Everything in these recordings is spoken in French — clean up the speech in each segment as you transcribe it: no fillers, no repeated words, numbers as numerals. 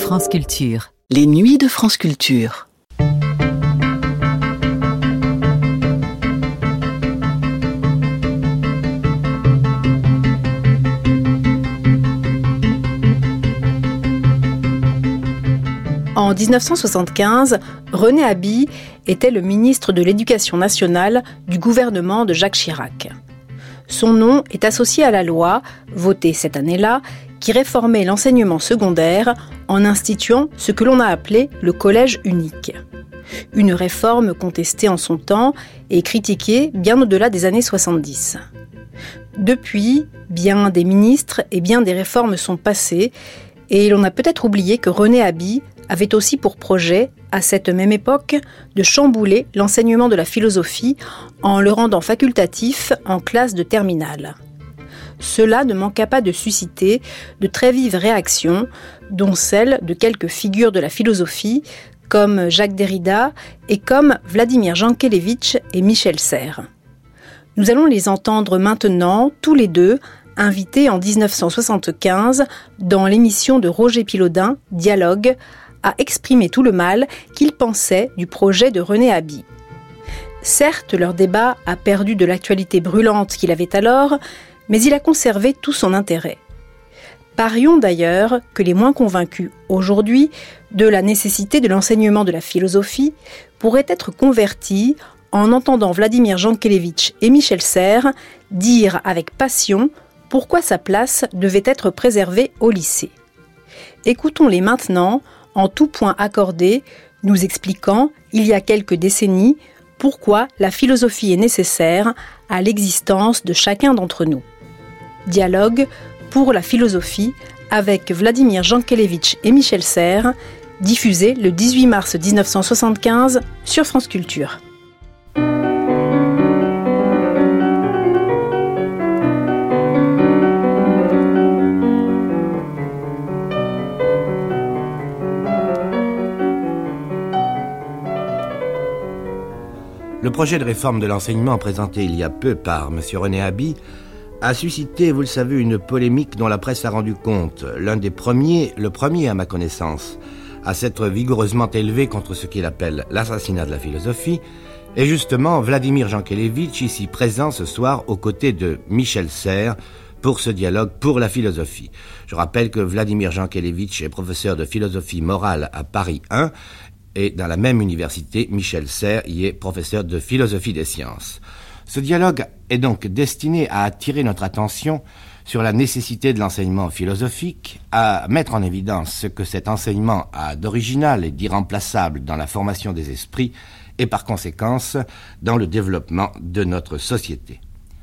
France Culture. Les nuits de France Culture. En 1975, René Haby était le ministre de l'Éducation nationale du gouvernement de Jacques Chirac. Son nom est associé à la loi, votée cette année-là, qui réformait l'enseignement secondaire en instituant ce que l'on a appelé le collège unique. Une réforme contestée en son temps et critiquée bien au-delà des années 70. Depuis, bien des ministres et bien des réformes sont passées et l'on a peut-être oublié que René Haby avait aussi pour projet, à cette même époque, de chambouler l'enseignement de la philosophie en le rendant facultatif en classe de terminale. Cela ne manqua pas de susciter de très vives réactions, dont celle de quelques figures de la philosophie, comme Jacques Derrida et comme Vladimir Jankélévitch et Michel Serres. Nous allons les entendre maintenant, tous les deux, invités en 1975 dans l'émission de Roger Pilaudin, Dialogue, à exprimer tout le mal qu'ils pensaient du projet de René Haby. Certes, leur débat a perdu de l'actualité brûlante qu'il avait alors, mais il a conservé tout son intérêt. Parions d'ailleurs que les moins convaincus aujourd'hui de la nécessité de l'enseignement de la philosophie pourraient être convertis en entendant Vladimir Jankélévitch et Michel Serres dire avec passion pourquoi sa place devait être préservée au lycée. Écoutons-les maintenant, en tout point accordé, nous expliquant, il y a quelques décennies, pourquoi la philosophie est nécessaire à l'existence de chacun d'entre nous. Dialogue pour la philosophie avec Vladimir Jankélévitch et Michel Serres, diffusé le 18 mars 1975 sur France Culture. Le projet de réforme de l'enseignement présenté il y a peu par M. René Haby a suscité, vous le savez, une polémique dont la presse a rendu compte. Le premier à ma connaissance, à s'être vigoureusement élevé contre ce qu'il appelle l'assassinat de la philosophie, est justement Vladimir Jankélévitch, ici présent ce soir aux côtés de Michel Serres pour ce dialogue pour la philosophie. Je rappelle que Vladimir Jankélévitch est professeur de philosophie morale à Paris 1, et dans la même université, Michel Serres y est professeur de philosophie des sciences. Ce dialogue est donc destiné à attirer notre attention sur la nécessité de l'enseignement philosophique, à mettre en évidence ce que cet enseignement a d'original et d'irremplaçable dans la formation des esprits et par conséquence dans le développement de notre société.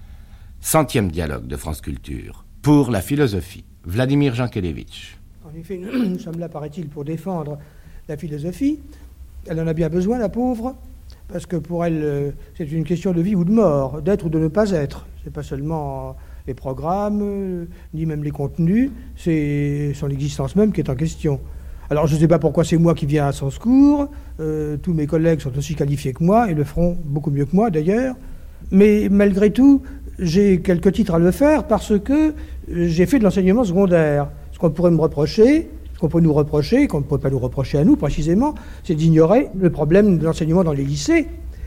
100e dialogue de France Culture pour la philosophie. Vladimir Jankélévitch. En effet, nous sommes là, paraît-il, pour défendre la philosophie. Elle en a bien besoin, la pauvre, parce que pour elle, c'est une question de vie ou de mort, d'être ou de ne pas être. C'est pas seulement les programmes, ni même les contenus, c'est son existence même qui est en question. Alors je ne sais pas pourquoi c'est moi qui viens à son secours, tous mes collègues sont aussi qualifiés que moi, et le feront beaucoup mieux que moi d'ailleurs, mais malgré tout, j'ai quelques titres à le faire parce que j'ai fait de l'enseignement secondaire. Ce qu'on pourrait me reprocher, qu'on peut nous reprocher, qu'on ne peut pas nous reprocher à nous précisément, c'est d'ignorer le problème de l'enseignement dans les lycées.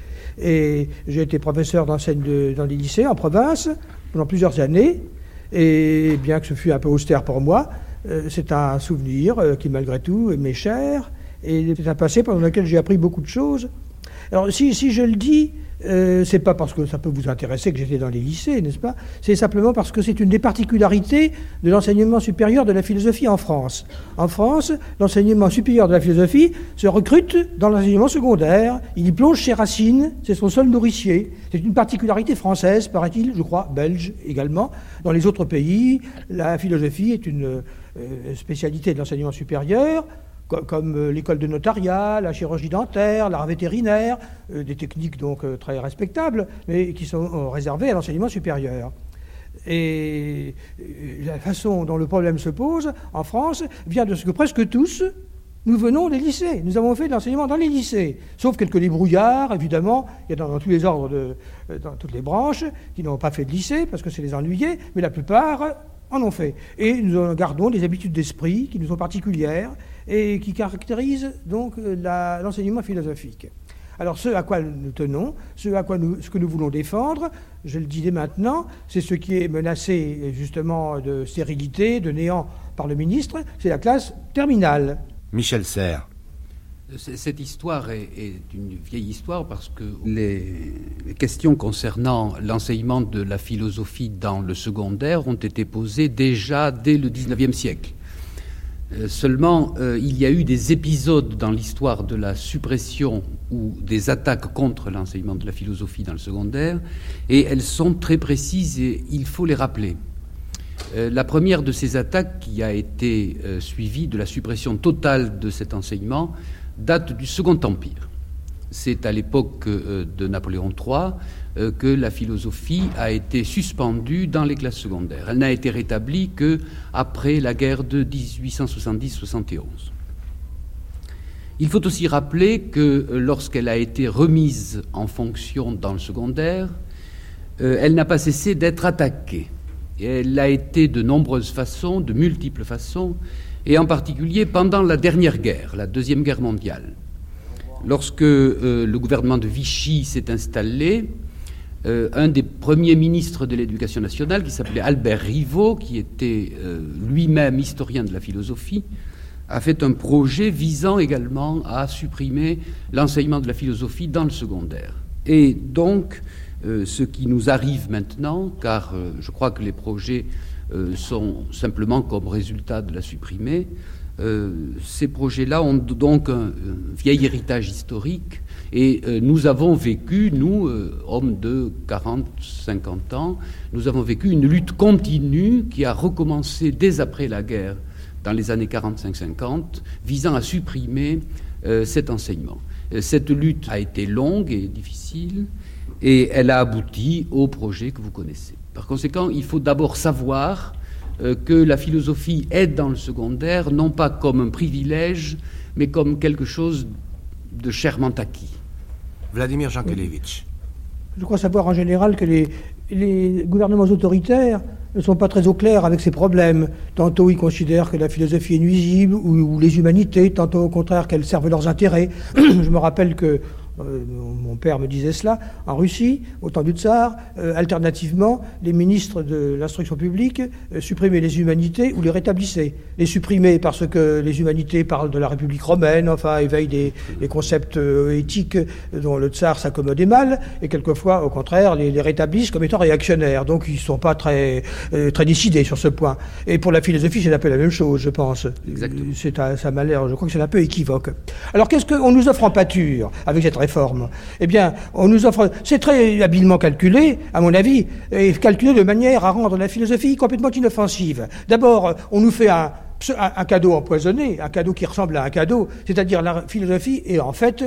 Et j'ai été professeur dans les lycées en province pendant plusieurs années, et bien que ce fût un peu austère pour moi, c'est un souvenir qui malgré tout m'est cher, et c'est un passé pendant lequel j'ai appris beaucoup de choses. Alors si je le dis, c'est pas parce que ça peut vous intéresser que j'étais dans les lycées, n'est-ce pas ? C'est simplement parce que c'est une des particularités de l'enseignement supérieur de la philosophie en France. En France, l'enseignement supérieur de la philosophie se recrute dans l'enseignement secondaire. Il y plonge ses racines, c'est son seul nourricier. C'est une particularité française, paraît-il, je crois, belge également. Dans les autres pays, la philosophie est une spécialité de l'enseignement supérieur, comme l'école de notariat, la chirurgie dentaire, l'art vétérinaire, des techniques donc très respectables, mais qui sont réservées à l'enseignement supérieur. Et la façon dont le problème se pose en France vient de ce que presque tous, nous venons des lycées. Nous avons fait de l'enseignement dans les lycées, sauf quelques débrouillards, évidemment. Il y a dans tous les ordres, dans toutes les branches, qui n'ont pas fait de lycée, parce que c'est les ennuyés, mais la plupart en ont fait. Et nous gardons des habitudes d'esprit qui nous sont particulières, et qui caractérise donc l'enseignement philosophique. Alors ce à quoi nous tenons, ce que nous voulons défendre, je le dis dès maintenant, c'est ce qui est menacé justement de stérilité, de néant par le ministre, c'est la classe terminale. Michel Serres. Cette histoire est une vieille histoire parce que les questions concernant l'enseignement de la philosophie dans le secondaire ont été posées déjà dès le XIXe siècle. Seulement, il y a eu des épisodes dans l'histoire de la suppression ou des attaques contre l'enseignement de la philosophie dans le secondaire, et elles sont très précises et il faut les rappeler. La première de ces attaques, qui a été suivie de la suppression totale de cet enseignement, date du Second Empire. C'est à l'époque de Napoléon III que la philosophie a été suspendue dans les classes secondaires. Elle n'a été rétablie qu'après la guerre de 1870-71. Il faut aussi rappeler que lorsqu'elle a été remise en fonction dans le secondaire, elle n'a pas cessé d'être attaquée. Et elle l'a été de nombreuses façons, de multiples façons, et en particulier pendant la dernière guerre, la Deuxième Guerre mondiale. Lorsque le gouvernement de Vichy s'est installé, un des premiers ministres de l'Éducation nationale, qui s'appelait Albert Rivot, qui était lui-même historien de la philosophie, a fait un projet visant également à supprimer l'enseignement de la philosophie dans le secondaire. Et donc, ce qui nous arrive maintenant, car je crois que les projets sont simplement comme résultat de la supprimer, ces projets-là ont donc un vieil héritage historique et nous avons vécu, nous, hommes de 40, 50 ans, nous avons vécu une lutte continue qui a recommencé dès après la guerre, dans les années 45-50, visant à supprimer cet enseignement. Cette lutte a été longue et difficile et elle a abouti au projet que vous connaissez. Par conséquent, il faut d'abord savoir que la philosophie est dans le secondaire, non pas comme un privilège, mais comme quelque chose de chèrement acquis. Vladimir Jankélévitch. Je crois savoir en général que les gouvernements autoritaires ne sont pas très au clair avec ces problèmes. Tantôt ils considèrent que la philosophie est nuisible, ou les humanités, tantôt au contraire qu'elles servent leurs intérêts. Je me rappelle que mon père me disait cela, en Russie, au temps du tsar, alternativement, les ministres de l'instruction publique supprimaient les humanités ou les rétablissaient. Les supprimaient parce que les humanités parlent de la République romaine, enfin éveillent des concepts éthiques dont le tsar s'accommodait mal, et quelquefois, au contraire, les rétablissent comme étant réactionnaires. Donc ils ne sont pas très décidés sur ce point. Et pour la philosophie, c'est un peu la même chose, je pense. Exactement. Ça m'a l'air, je crois que c'est un peu équivoque. Alors qu'est-ce qu'on nous offre en pâture avec cette réforme? Eh bien, on nous offre... C'est très habilement calculé, à mon avis, et calculé de manière à rendre la philosophie complètement inoffensive. D'abord, on nous fait un cadeau empoisonné, un cadeau qui ressemble à un cadeau, c'est-à-dire la philosophie est en fait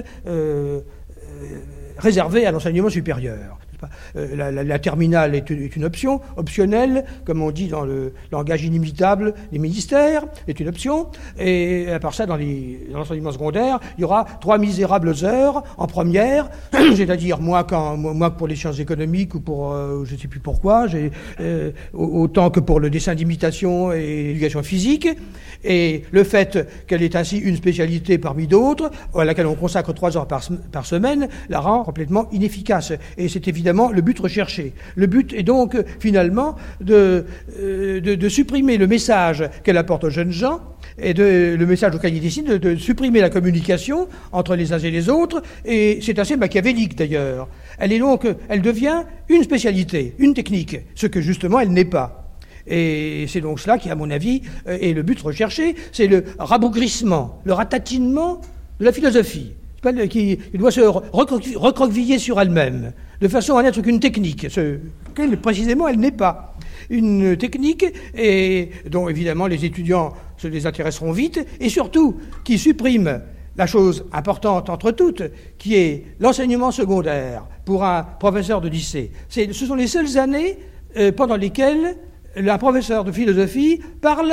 réservée à l'enseignement supérieur. La terminale est une option, optionnelle, comme on dit dans le langage inimitable des ministères, est une option, et à part ça, dans l'enseignement secondaire, il y aura 3 misérables heures en première, c'est-à-dire moins que pour les sciences économiques ou pour, je ne sais plus pourquoi, autant que pour le dessin d'imitation et l'éducation physique, et le fait qu'elle est ainsi une spécialité parmi d'autres, à laquelle on consacre 3 heures par semaine, la rend complètement inefficace, et c'est évidemment le but recherché. Le but est donc finalement de supprimer le message qu'elle apporte aux jeunes gens et le message auquel il décide de supprimer la communication entre les uns et les autres, et c'est assez machiavélique d'ailleurs. Elle devient une spécialité, une technique, ce que justement elle n'est pas. Et c'est donc cela qui, à mon avis, est le but recherché, c'est le rabougrissement, le ratatinement de la philosophie, qui doit se recroqueviller sur elle-même, de façon à n'être qu'une technique, ce qu'elle, précisément, elle n'est pas. Une technique et dont, évidemment, les étudiants se désintéresseront vite, et surtout, qui supprime la chose importante entre toutes, qui est l'enseignement secondaire pour un professeur de lycée. Ce sont les seules années pendant lesquelles un professeur de philosophie parle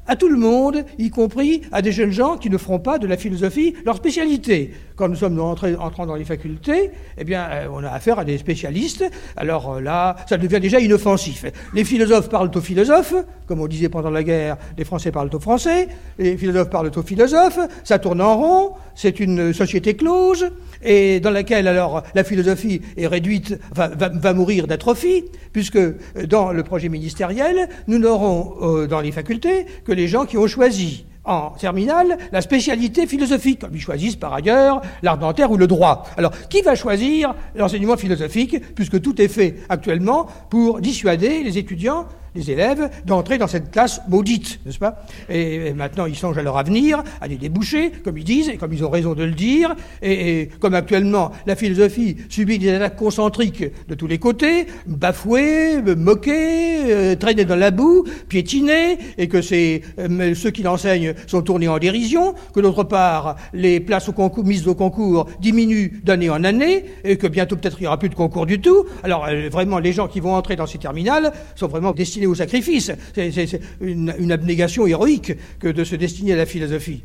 à tout le monde, y compris à des jeunes gens qui ne feront pas de la philosophie leur spécialité. Quand nous sommes entrant dans les facultés, eh bien, on a affaire à des spécialistes. Alors là, ça devient déjà inoffensif. Les philosophes parlent aux philosophes, comme on disait pendant la guerre, les Français parlent aux Français, les philosophes parlent aux philosophes, ça tourne en rond, c'est une société close, et dans laquelle alors la philosophie est réduite, enfin, va mourir d'atrophie, puisque dans le projet ministériel, nous n'aurons dans les facultés que les gens qui ont choisi en terminale la spécialité philosophique, comme ils choisissent par ailleurs l'art dentaire ou le droit. Alors, qui va choisir l'enseignement philosophique, puisque tout est fait actuellement pour dissuader les étudiants, les élèves, d'entrer dans cette classe maudite, n'est-ce pas ? Et maintenant, ils songent à leur avenir, à des débouchés, comme ils disent, et comme ils ont raison de le dire, et comme actuellement, la philosophie subit des attaques concentriques de tous les côtés, bafouée, moquée, traînée dans la boue, piétinée, et que ceux qui l'enseignent sont tournés en dérision, que d'autre part, les places mises au concours diminuent d'année en année, et que bientôt peut-être il n'y aura plus de concours du tout. Alors vraiment, les gens qui vont entrer dans ces terminales sont vraiment destinés au sacrifice. C'est une abnégation héroïque que de se destiner à la philosophie.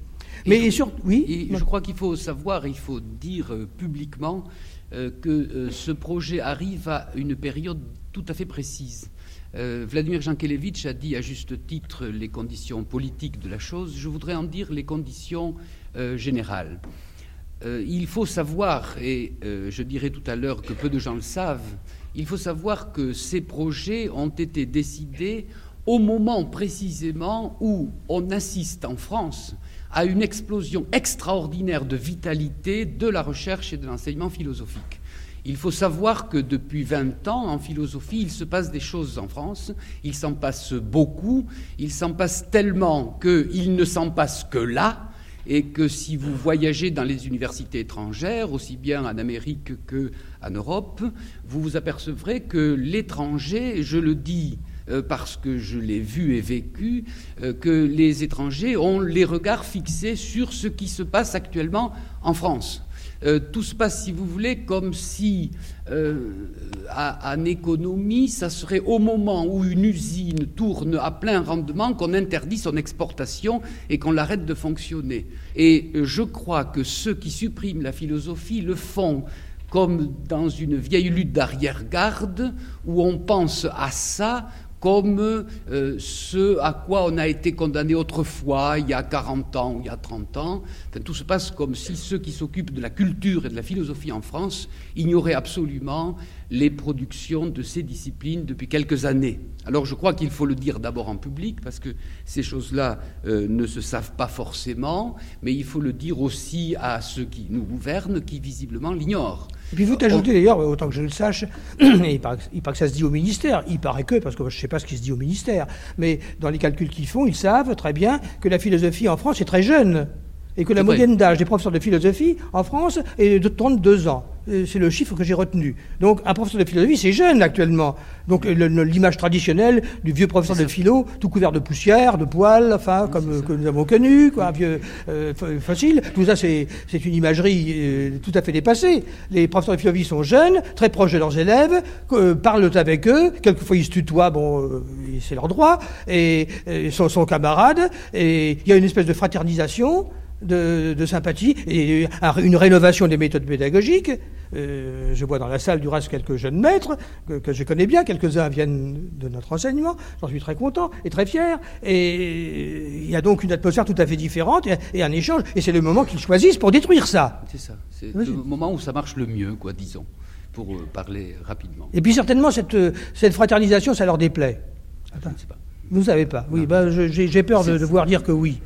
Je crois qu'il faut savoir, il faut dire publiquement que ce projet arrive à une période tout à fait précise. Vladimir Jankélévitch a dit à juste titre les conditions politiques de la chose. Je voudrais en dire les conditions générales. Il faut savoir, et je dirais tout à l'heure que peu de gens le savent, il faut savoir que ces projets ont été décidés au moment précisément où on assiste en France à une explosion extraordinaire de vitalité de la recherche et de l'enseignement philosophique. Il faut savoir que depuis 20 ans, en philosophie, il se passe des choses en France. Il s'en passe beaucoup. Il s'en passe tellement qu'il ne s'en passe que là. Et que si vous voyagez dans les universités étrangères, aussi bien en Amérique qu'en Europe, vous vous apercevrez que l'étranger, je le dis parce que je l'ai vu et vécu, que les étrangers ont les regards fixés sur ce qui se passe actuellement en France. Tout se passe, si vous voulez, comme si, en économie, ça serait au moment où une usine tourne à plein rendement qu'on interdit son exportation et qu'on l'arrête de fonctionner. Et je crois que ceux qui suppriment la philosophie le font comme dans une vieille lutte d'arrière-garde où on pense à ça comme ce à quoi on a été condamné autrefois, il y a 40 ans ou il y a 30 ans. Enfin, tout se passe comme si ceux qui s'occupent de la culture et de la philosophie en France ignoraient absolument les productions de ces disciplines depuis quelques années. Alors je crois qu'il faut le dire d'abord en public, parce que ces choses-là ne se savent pas forcément, mais il faut le dire aussi à ceux qui nous gouvernent, qui visiblement l'ignorent. Et puis vous ajoutez d'ailleurs, autant que je le sache, il paraît que ça se dit au ministère, il paraît que, parce que je ne sais pas ce qui se dit au ministère, mais dans les calculs qu'ils font, ils savent très bien que la philosophie en France est très jeune, et que la moyenne d'âge des professeurs de philosophie en France est de 32 ans. C'est le chiffre que j'ai retenu. Donc un professeur de philosophie, c'est jeune actuellement. Donc l'image traditionnelle du vieux professeur de philo, tout couvert de poussière, de poils, enfin comme que nous avons connu, quoi, un vieux fossile. Tout ça, c'est une imagerie tout à fait dépassée. Les professeurs de philosophie sont jeunes, très proches de leurs élèves, parlent avec eux. Quelquefois ils se tutoient, c'est leur droit, et sont camarades. Et il y a une espèce de fraternisation. De sympathie et une rénovation des méthodes pédagogiques. Je vois dans la salle du reste quelques jeunes maîtres que je connais bien, quelques-uns viennent de notre enseignement, j'en suis très content et très fier, et il y a donc une atmosphère tout à fait différente et un échange, et c'est le moment qu'ils choisissent pour détruire ça. C'est ça, c'est le moment où ça marche le mieux, quoi, disons, pour parler rapidement. Et puis certainement cette fraternisation, ça leur déplaît. Attends, je ne sais pas. Vous ne savez pas. Oui, j'ai peur de devoir dire que oui.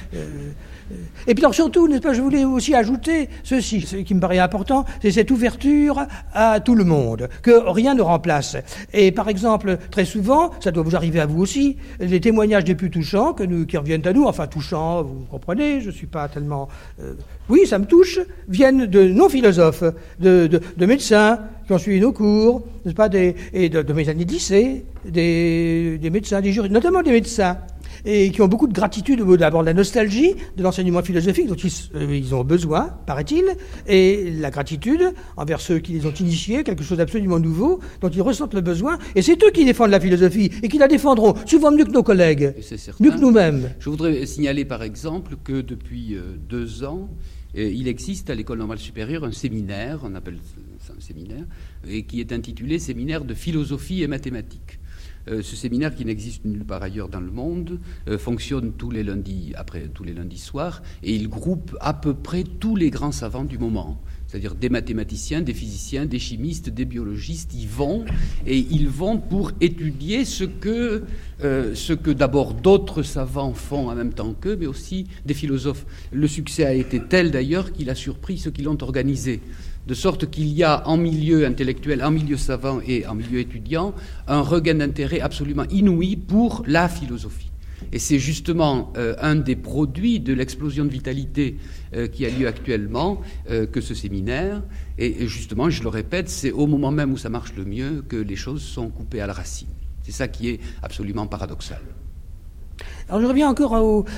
Et puis alors surtout, n'est-ce pas, je voulais aussi ajouter ceci, ce qui me paraît important, c'est cette ouverture à tout le monde, que rien ne remplace. Et par exemple, très souvent, ça doit vous arriver à vous aussi, les témoignages les plus touchants qui reviennent à nous, enfin touchants, vous comprenez, je ne suis pas tellement... oui, ça me touche, viennent de non-philosophes, de médecins qui ont suivi nos cours, n'est-ce pas, de mes années de lycée, des médecins, des juristes, notamment des médecins. et qui ont beaucoup de gratitude, d'abord de la nostalgie de l'enseignement philosophique dont ils ont besoin, paraît-il, et la gratitude envers ceux qui les ont initiés, quelque chose d'absolument nouveau, dont ils ressentent le besoin, et c'est eux qui défendent la philosophie, et qui la défendront souvent mieux que nos collègues, mieux que nous-mêmes. Je voudrais signaler par exemple que depuis 2 ans, il existe à l'École normale supérieure un séminaire, on appelle ça un séminaire, et qui est intitulé « Séminaire de philosophie et mathématiques ». Ce séminaire, qui n'existe nulle part ailleurs dans le monde, fonctionne tous les lundis soirs, et il groupe à peu près tous les grands savants du moment. C'est-à-dire des mathématiciens, des physiciens, des chimistes, des biologistes. Ils vont pour étudier ce que d'abord d'autres savants font en même temps qu'eux, mais aussi des philosophes. Le succès a été tel d'ailleurs qu'il a surpris ceux qui l'ont organisé. De sorte qu'il y a en milieu intellectuel, en milieu savant et en milieu étudiant, un regain d'intérêt absolument inouï pour la philosophie. Et c'est justement un des produits de l'explosion de vitalité qui a lieu actuellement que ce séminaire. Et justement, je le répète, c'est au moment même où ça marche le mieux que les choses sont coupées à la racine. C'est ça qui est absolument paradoxal. Alors je reviens encore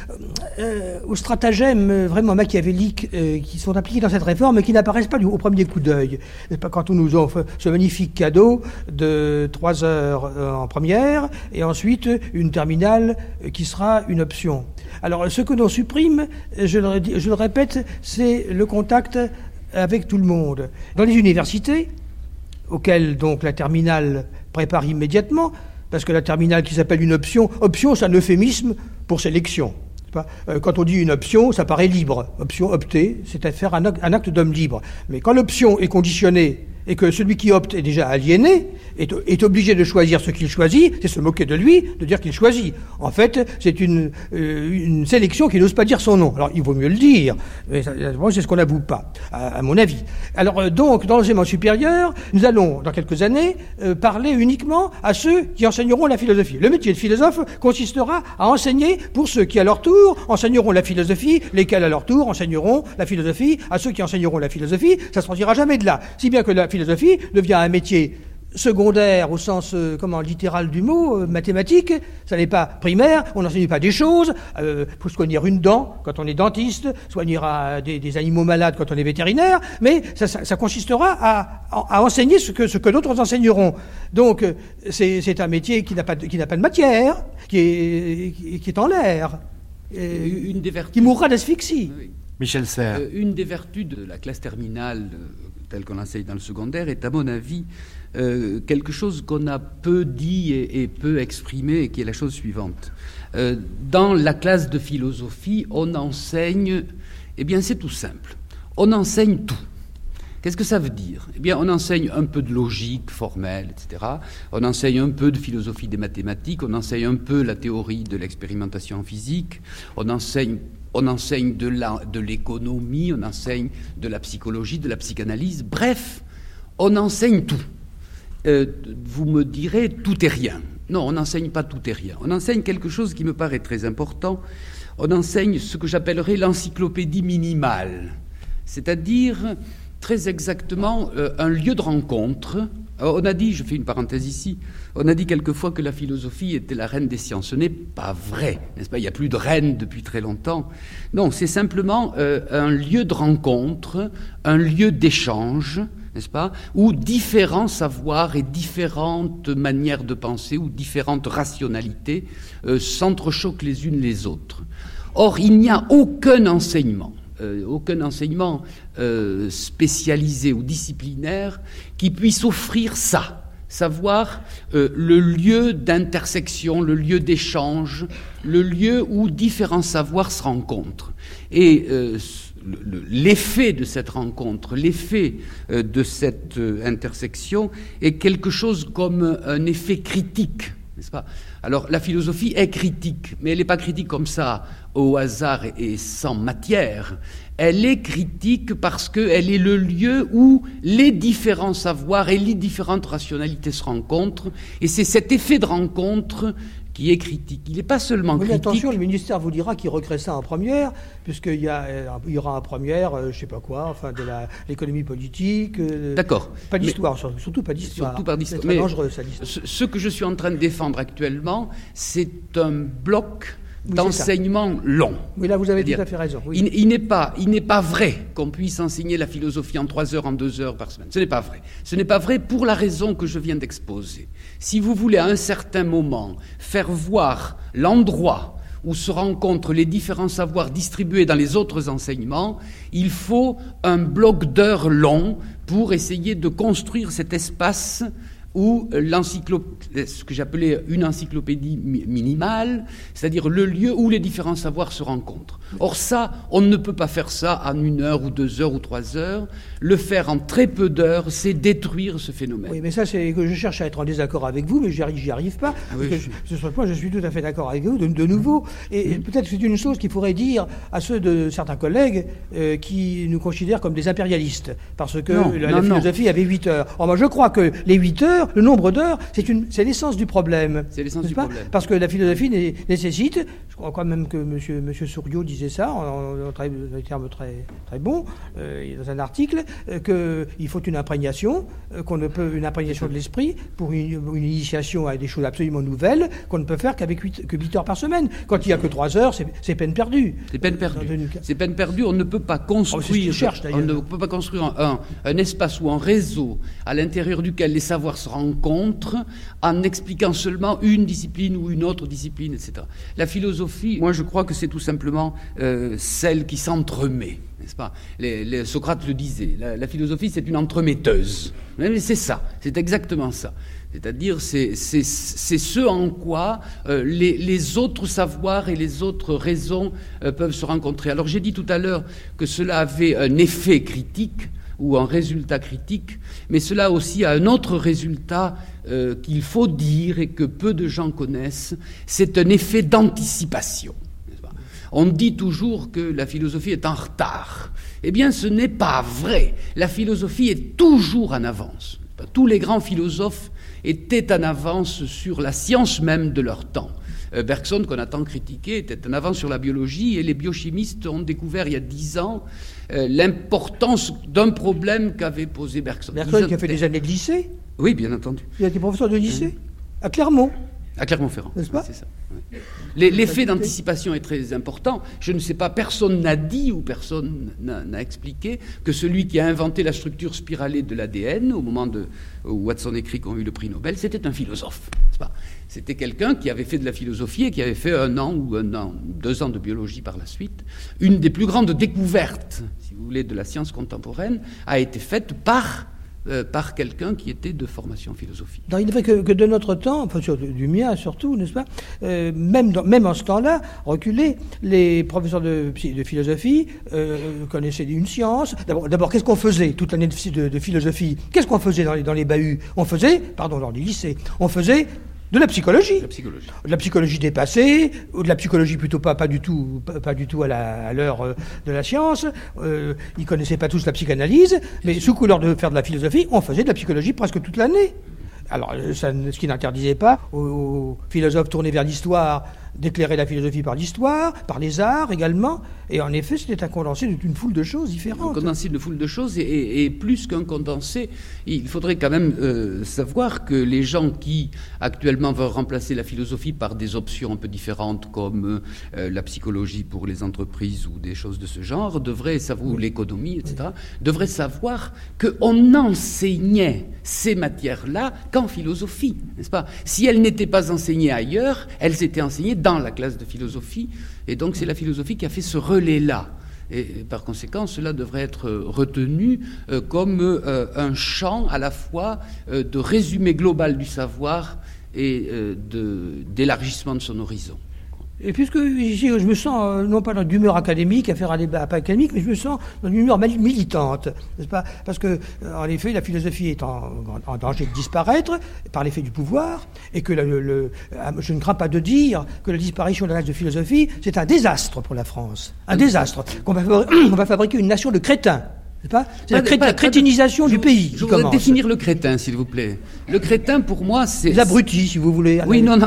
aux stratagèmes vraiment machiavéliques qui sont appliqués dans cette réforme et qui n'apparaissent pas au premier coup d'œil. Quand on nous offre ce magnifique cadeau de 3 heures en première et ensuite une terminale qui sera une option. Alors ce que l'on supprime, je le répète, c'est le contact avec tout le monde. Dans les universités, auxquelles donc la terminale prépare immédiatement, parce que la terminale qui s'appelle une option, c'est un euphémisme pour sélection. Quand on dit une option, ça paraît libre. Option, opter, c'est à faire un acte d'homme libre. Mais quand l'option est conditionnée et que celui qui opte est déjà aliéné, est obligé de choisir ce qu'il choisit, c'est se moquer de lui, de dire qu'il choisit. En fait, c'est une sélection qui n'ose pas dire son nom. Alors, il vaut mieux le dire, mais c'est ce qu'on n'avoue pas, à mon avis. Alors, donc, dans l'enseignement supérieur, nous allons, dans quelques années, parler uniquement à ceux qui enseigneront la philosophie. Le métier de philosophe consistera à enseigner pour ceux qui, à leur tour, enseigneront la philosophie, lesquels, à leur tour, enseigneront la philosophie à ceux qui enseigneront la philosophie. Ça ne sortira jamais de là. Si bien que la philosophie devient un métier secondaire au sens littéral du mot, mathématique, ça n'est pas primaire, on n'enseigne pas des choses, faut soigner une dent quand on est dentiste, soigner des animaux malades quand on est vétérinaire, mais ça consistera à enseigner ce que d'autres enseigneront. Donc c'est un métier qui n'a pas de matière, qui est en l'air, qui mourra d'asphyxie. Oui. Michel Serres. Une des vertus de la classe terminale telle qu'on enseigne dans le secondaire est, à mon avis, quelque chose qu'on a peu dit et peu exprimé, et qui est la chose suivante. Dans la classe de philosophie, on enseigne, c'est tout simple, on enseigne tout. Qu'est-ce que ça veut dire ? On enseigne un peu de logique formelle, etc. On enseigne un peu de philosophie des mathématiques, on enseigne un peu la théorie de l'expérimentation en physique, on enseigne de l'économie, on enseigne de la psychologie, de la psychanalyse, bref, on enseigne tout. Vous me direz, tout et rien. Non, on n'enseigne pas tout et rien. On enseigne quelque chose qui me paraît très important. On enseigne ce que j'appellerais l'encyclopédie minimale, c'est-à-dire très exactement un lieu de rencontre. Alors, on a dit, je fais une parenthèse ici, on a dit quelquefois que la philosophie était la reine des sciences. Ce n'est pas vrai, n'est-ce pas ? Il n'y a plus de reine depuis très longtemps. Non, c'est simplement un lieu de rencontre, un lieu d'échange, n'est-ce pas ? Où différents savoirs et différentes manières de penser ou différentes rationalités s'entrechoquent les unes les autres. Or, il n'y a aucun enseignement spécialisé ou disciplinaire qui puisse offrir ça, savoir le lieu d'intersection, le lieu d'échange, le lieu où différents savoirs se rencontrent. Et l'effet de cette rencontre, l'effet de cette intersection est quelque chose comme un effet critique, n'est-ce pas ? Alors, la philosophie est critique, mais elle n'est pas critique comme ça, au hasard et sans matière. Elle est critique parce qu'elle est le lieu où les différents savoirs et les différentes rationalités se rencontrent, et c'est cet effet de rencontre qui est critique. Il n'est pas seulement critique... Attention, le ministère vous dira qu'il recrée ça en première, puisqu'il y aura en première, je ne sais pas quoi, de l'économie politique... D'accord. Pas d'histoire, surtout pas d'histoire. Surtout pas d'histoire. C'est très dangereux, ça, l'histoire. Ce que je suis en train de défendre actuellement, c'est un bloc d'enseignement long. Oui, là, vous avez tout à fait raison. Oui. Il n'est pas vrai qu'on puisse enseigner la philosophie en 3 heures, en 2 heures par semaine. Ce n'est pas vrai. Ce n'est pas vrai pour la raison que je viens d'exposer. Si vous voulez, à un certain moment, faire voir l'endroit où se rencontrent les différents savoirs distribués dans les autres enseignements, il faut un bloc d'heures long pour essayer de construire cet espace où ce que j'appelais une encyclopédie minimale, c'est-à-dire le lieu où les différents savoirs se rencontrent. Or ça, on ne peut pas faire ça en 1 heure ou 2 heures ou 3 heures. Le faire en très peu d'heures, c'est détruire ce phénomène. Oui, mais ça, c'est que je cherche à être en désaccord avec vous, mais j'y arrive pas. Sur ce point, je suis tout à fait d'accord avec vous, de nouveau. Et peut-être que c'est une chose qu'il faudrait dire à ceux de certains collègues qui nous considèrent comme des impérialistes, parce que la philosophie avait 8 heures. Or, moi, je crois que les 8 heures, le nombre d'heures, c'est l'essence du problème. C'est l'essence du problème. Parce que la philosophie nécessite, je crois quand même que M. Souriau disait ça, en des termes très, très bons, dans un article, qu'il faut une imprégnation, une imprégnation de l'esprit pour une initiation à des choses absolument nouvelles qu'on ne peut faire qu'avec 8 heures par semaine. Quand il n'y a que 3 heures, c'est peine perdue. C'est peine perdue. C'est peine perdue. On ne peut pas construire, un espace ou un réseau à l'intérieur duquel les savoirs se rencontrent en expliquant seulement une discipline ou une autre discipline, etc. La philosophie, moi je crois que c'est tout simplement celle qui s'entremet, n'est-ce pas ? Socrate le disait, la philosophie c'est une entremetteuse. Mais c'est ça, c'est exactement ça. C'est-à-dire c'est ce en quoi les autres savoirs et les autres raisons peuvent se rencontrer. Alors j'ai dit tout à l'heure que cela avait un effet critique ou un résultat critique, mais cela aussi a un autre résultat qu'il faut dire et que peu de gens connaissent, c'est un effet d'anticipation. On dit toujours que la philosophie est en retard. Eh bien, ce n'est pas vrai. La philosophie est toujours en avance. Tous les grands philosophes étaient en avance sur la science même de leur temps. Bergson, qu'on a tant critiqué, était en avance sur la biologie, et les biochimistes ont découvert il y a 10 ans l'importance d'un problème qu'avait posé Bergson. Bergson qui a fait des années de lycée ? Oui, bien entendu. Il a été professeur de lycée à Clermont. À Clermont-Ferrand, n'est-ce pas ? C'est ça. Oui. L'effet d'anticipation est très important. Je ne sais pas, personne n'a dit ou personne n'a expliqué que celui qui a inventé la structure spiralée de l'ADN, au moment où Watson et Crick ont eu le prix Nobel, c'était un philosophe. N'est-ce pas ? C'était quelqu'un qui avait fait de la philosophie et qui avait fait 1 an ou 2 ans de biologie par la suite. Une des plus grandes découvertes, si vous voulez, de la science contemporaine a été faite par quelqu'un qui était de formation philosophique. Non, il est vrai que de notre temps, enfin du mien surtout, n'est-ce pas, même en ce temps-là, reculé, les professeurs de philosophie connaissaient une science. D'abord, qu'est-ce qu'on faisait toute l'année de philosophie ? Qu'est-ce qu'on faisait dans les bahuts ? Dans les lycées, on faisait de la psychologie. De la psychologie dépassée, ou de la psychologie plutôt pas du tout à l'heure de la science. Ils connaissaient pas tous la psychanalyse, mais sous couleur de faire de la philosophie, on faisait de la psychologie presque toute l'année. Alors, ce qui n'interdisait pas aux philosophes tournés vers l'histoire d'éclairer la philosophie par l'histoire, par les arts également. Et en effet, c'était un condensé d'une foule de choses différentes. Un condensé d'une foule de choses, et plus qu'un condensé, il faudrait quand même savoir que les gens qui actuellement veulent remplacer la philosophie par des options un peu différentes, comme la psychologie pour les entreprises ou des choses de ce genre, devraient savoir, ou l'économie, etc., devraient savoir qu'on enseignait ces matières-là qu'en philosophie, n'est-ce pas ? Si elles n'étaient pas enseignées ailleurs, elles étaient enseignées dans la classe de philosophie, et donc c'est la philosophie qui a fait ce relais-là. Et par conséquent, cela devrait être retenu comme un champ à la fois de résumé global du savoir et d'élargissement de son horizon. Et puisque ici, je me sens, non pas dans l'humeur académique, à faire un débat pas académique, mais je me sens dans une humeur militante, n'est-ce pas ? Parce que, en effet, la philosophie est en danger de disparaître par l'effet du pouvoir, et que je ne crains pas de dire que la disparition de la classe de philosophie, c'est un désastre pour la France. Un désastre. On va fabriquer une nation de crétins. C'est la crétinisation du pays. Je voudrais définir le crétin, s'il vous plaît. Le crétin, pour moi, c'est... L'abruti, si vous voulez. Oui, non,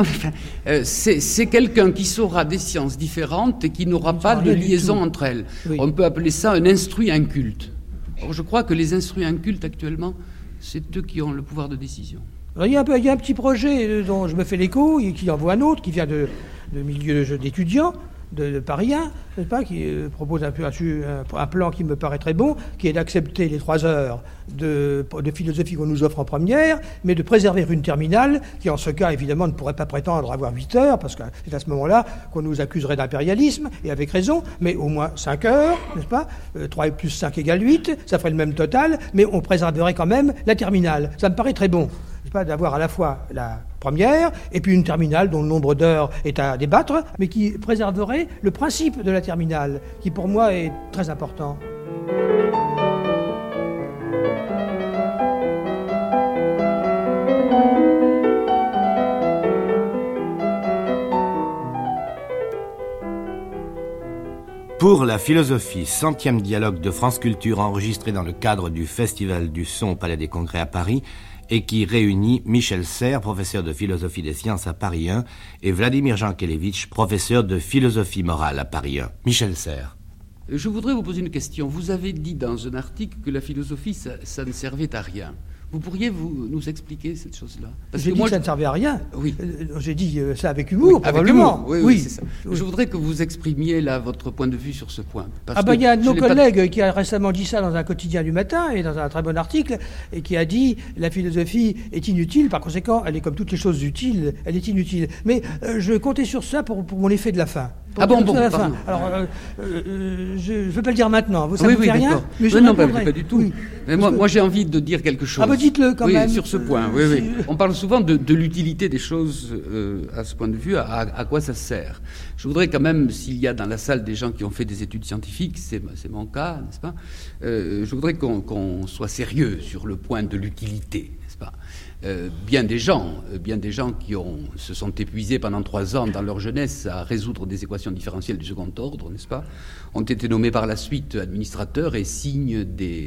c'est quelqu'un qui saura des sciences différentes et qui n'aura pas de liaison entre elles. Oui. On peut appeler ça un instruit inculte. Or, je crois que les instruits incultes, actuellement, c'est eux qui ont le pouvoir de décision. Alors, il y a un petit projet dont je me fais l'écho, et qui envoie un autre, qui vient de de milieu d'étudiants, de Paris 1, n'est-ce pas, qui propose un plan qui me paraît très bon, qui est d'accepter les 3 heures de philosophie qu'on nous offre en première, mais de préserver une terminale qui, en ce cas, évidemment, ne pourrait pas prétendre avoir 8 heures, parce que c'est à ce moment-là qu'on nous accuserait d'impérialisme, et avec raison, mais au moins 5 heures, n'est-ce pas, 3 plus 5 égale 8, ça ferait le même total, mais on préserverait quand même la terminale. Ça me paraît très bon. Pas d'avoir à la fois la première et puis une terminale dont le nombre d'heures est à débattre, mais qui préserverait le principe de la terminale, qui pour moi est très important. Pour la philosophie, 100e dialogue de France Culture enregistré dans le cadre du Festival du Son au Palais des Congrès à Paris et qui réunit Michel Serres, professeur de philosophie des sciences à Paris 1, et Vladimir Jankélévitch, professeur de philosophie morale à Paris 1. Michel Serres. Je voudrais vous poser une question. Vous avez dit dans un article que la philosophie, ça ne servait à rien. Vous pourriez nous expliquer cette chose-là? J'ai dit que ça ne servait à rien. Oui. J'ai dit ça avec humour, oui, probablement. Avec humour. Oui, c'est ça. Oui. Je voudrais que vous exprimiez là votre point de vue sur ce point. Il y a un de nos collègues qui a récemment dit ça dans un quotidien du matin et dans un très bon article, et qui a dit la philosophie est inutile, par conséquent, elle est comme toutes les choses utiles, elle est inutile. Mais je comptais sur ça pour mon effet de la fin. Bon. Alors, je ne veux pas le dire maintenant. Ça vous fait rien. Mais non, pas du tout. Oui. Mais moi, j'ai envie de dire quelque chose. Dites-le quand même. Sur ce point. Oui. On parle souvent de l'utilité des choses à ce point de vue. À quoi ça sert? Je voudrais quand même, s'il y a dans la salle des gens qui ont fait des études scientifiques, c'est mon cas, n'est-ce pas? Je voudrais qu'on soit sérieux sur le point de l'utilité, n'est-ce pas? Bien des gens qui se sont épuisés pendant 3 ans dans leur jeunesse à résoudre des équations différentielles du second ordre, n'est-ce pas, ont été nommés par la suite administrateurs et signent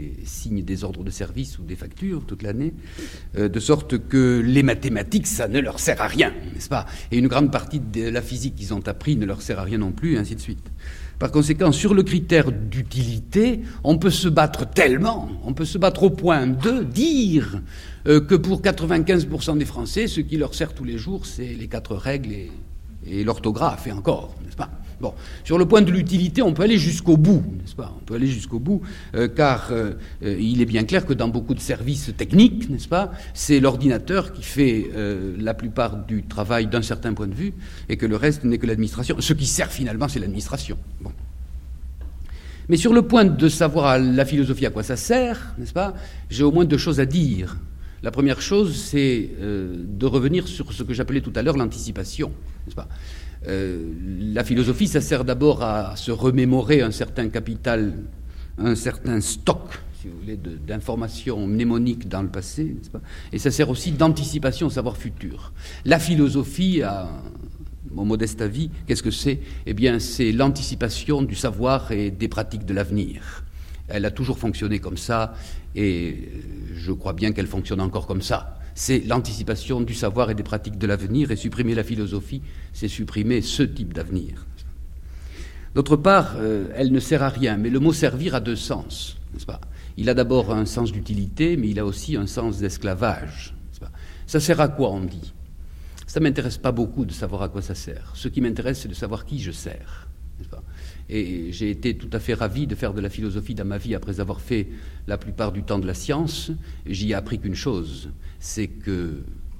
des ordres de service ou des factures toute l'année, de sorte que les mathématiques, ça ne leur sert à rien, n'est-ce pas, et une grande partie de la physique qu'ils ont appris ne leur sert à rien non plus, et ainsi de suite. Par conséquent, sur le critère d'utilité, on peut se battre au point de dire que pour 95% des Français, ce qui leur sert tous les jours, c'est les 4 règles et l'orthographe, et encore, n'est-ce pas? Bon, sur le point de l'utilité, on peut aller jusqu'au bout, n'est-ce pas? On peut aller jusqu'au bout, car il est bien clair que dans beaucoup de services techniques, n'est-ce pas, c'est l'ordinateur qui fait la plupart du travail d'un certain point de vue, et que le reste n'est que l'administration. Ce qui sert finalement, c'est l'administration. Bon. Mais sur le point de savoir la philosophie à quoi ça sert, n'est-ce pas, j'ai au moins 2 choses à dire. La première chose, c'est de revenir sur ce que j'appelais tout à l'heure l'anticipation, n'est-ce pas? La philosophie, ça sert d'abord à se remémorer un certain capital, un certain stock, si vous voulez, d'informations mnémoniques dans le passé, n'est-ce pas? Et ça sert aussi d'anticipation au savoir futur. La philosophie, à mon modeste avis, qu'est-ce que c'est? Eh bien, c'est l'anticipation du savoir et des pratiques de l'avenir. Elle a toujours fonctionné comme ça, et je crois bien qu'elle fonctionne encore comme ça. C'est l'anticipation du savoir et des pratiques de l'avenir, et supprimer la philosophie, c'est supprimer ce type d'avenir. D'autre part, elle ne sert à rien, mais le mot servir a 2 sens, n'est-ce pas? Il a d'abord un sens d'utilité, mais il a aussi un sens d'esclavage, n'est-ce pas? Ça sert à quoi, on dit? Ça ne m'intéresse pas beaucoup de savoir à quoi ça sert. Ce qui m'intéresse, c'est de savoir qui je sers, n'est-ce pas? Et j'ai été tout à fait ravi de faire de la philosophie dans ma vie après avoir fait la plupart du temps de la science. J'y ai appris qu'une chose, c'est que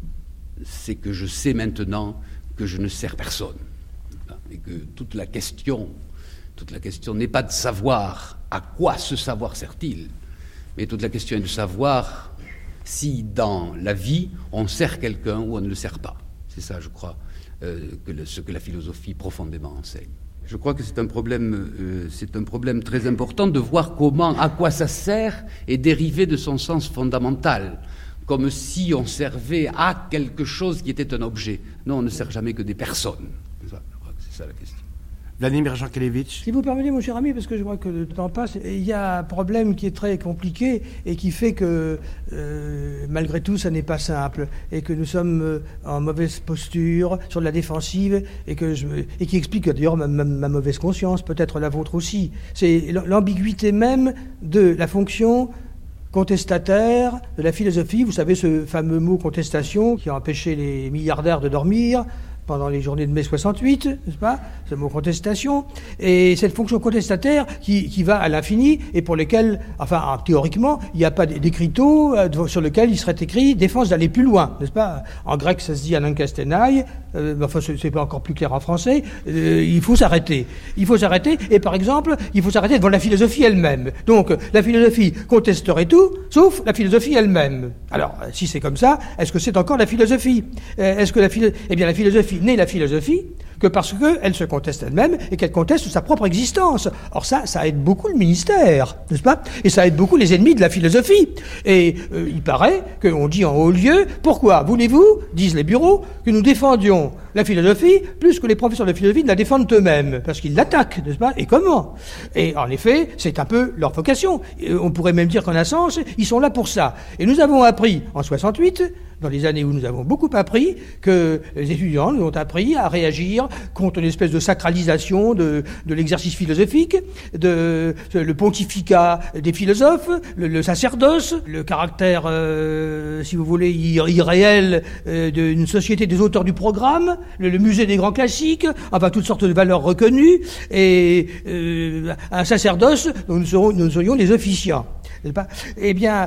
je sais maintenant que je ne sers personne. Et que toute la question n'est pas de savoir à quoi ce savoir sert-il, mais toute la question est de savoir si dans la vie on sert quelqu'un ou on ne le sert pas. C'est ça, je crois, ce que la philosophie profondément enseigne. Je crois que c'est un problème très important de voir comment, à quoi ça sert est dérivé de son sens fondamental, comme si on servait à quelque chose qui était un objet. Non, on ne sert jamais que des personnes. Je crois que c'est ça la question. Vladimir Jankélévitch. Si vous permettez, mon cher ami, parce que je vois que le temps passe, il y a un problème qui est très compliqué et qui fait que, malgré tout, ça n'est pas simple et que nous sommes en mauvaise posture, sur de la défensive et qui explique d'ailleurs ma mauvaise conscience, peut-être la vôtre aussi. C'est l'ambiguïté même de la fonction contestataire de la philosophie. Vous savez, ce fameux mot contestation qui a empêché les milliardaires de dormir, pendant les journées de mai 68, n'est-ce pas, ce mot contestation, et cette fonction contestataire qui va à l'infini et pour lesquelles, enfin, théoriquement, il n'y a pas d'écriteau sur lequel il serait écrit défense d'aller plus loin, n'est-ce pas? En grec, ça se dit anankastenai, enfin, c'est pas encore plus clair en français, il faut s'arrêter. Il faut s'arrêter, et par exemple, il faut s'arrêter devant la philosophie elle-même. Donc, la philosophie contesterait tout, sauf la philosophie elle-même. Alors, si c'est comme ça, est-ce que c'est encore la philosophie? Est-ce que eh bien, la philosophie n'est la philosophie que parce qu'elle se conteste elle-même et qu'elle conteste sa propre existence. Or ça aide beaucoup le ministère, n'est-ce pas? Et ça aide beaucoup les ennemis de la philosophie. Et il paraît qu'on dit en haut lieu, pourquoi voulez-vous, disent les bureaux, que nous défendions la philosophie plus que les professeurs de philosophie ne la défendent eux-mêmes? Parce qu'ils l'attaquent, n'est-ce pas? Et comment? Et en effet, c'est un peu leur vocation. On pourrait même dire qu'en un sens, ils sont là pour ça. Et nous avons appris en 68, dans les années où nous avons beaucoup appris, que les étudiants nous ont appris à réagir contre une espèce de sacralisation de l'exercice philosophique, le pontificat des philosophes, le sacerdoce, le caractère, si vous voulez, irréel d'une société des auteurs du programme, le musée des grands classiques, enfin toutes sortes de valeurs reconnues, et un sacerdoce dont nous serions les officiants. N'est-ce pas? Eh bien,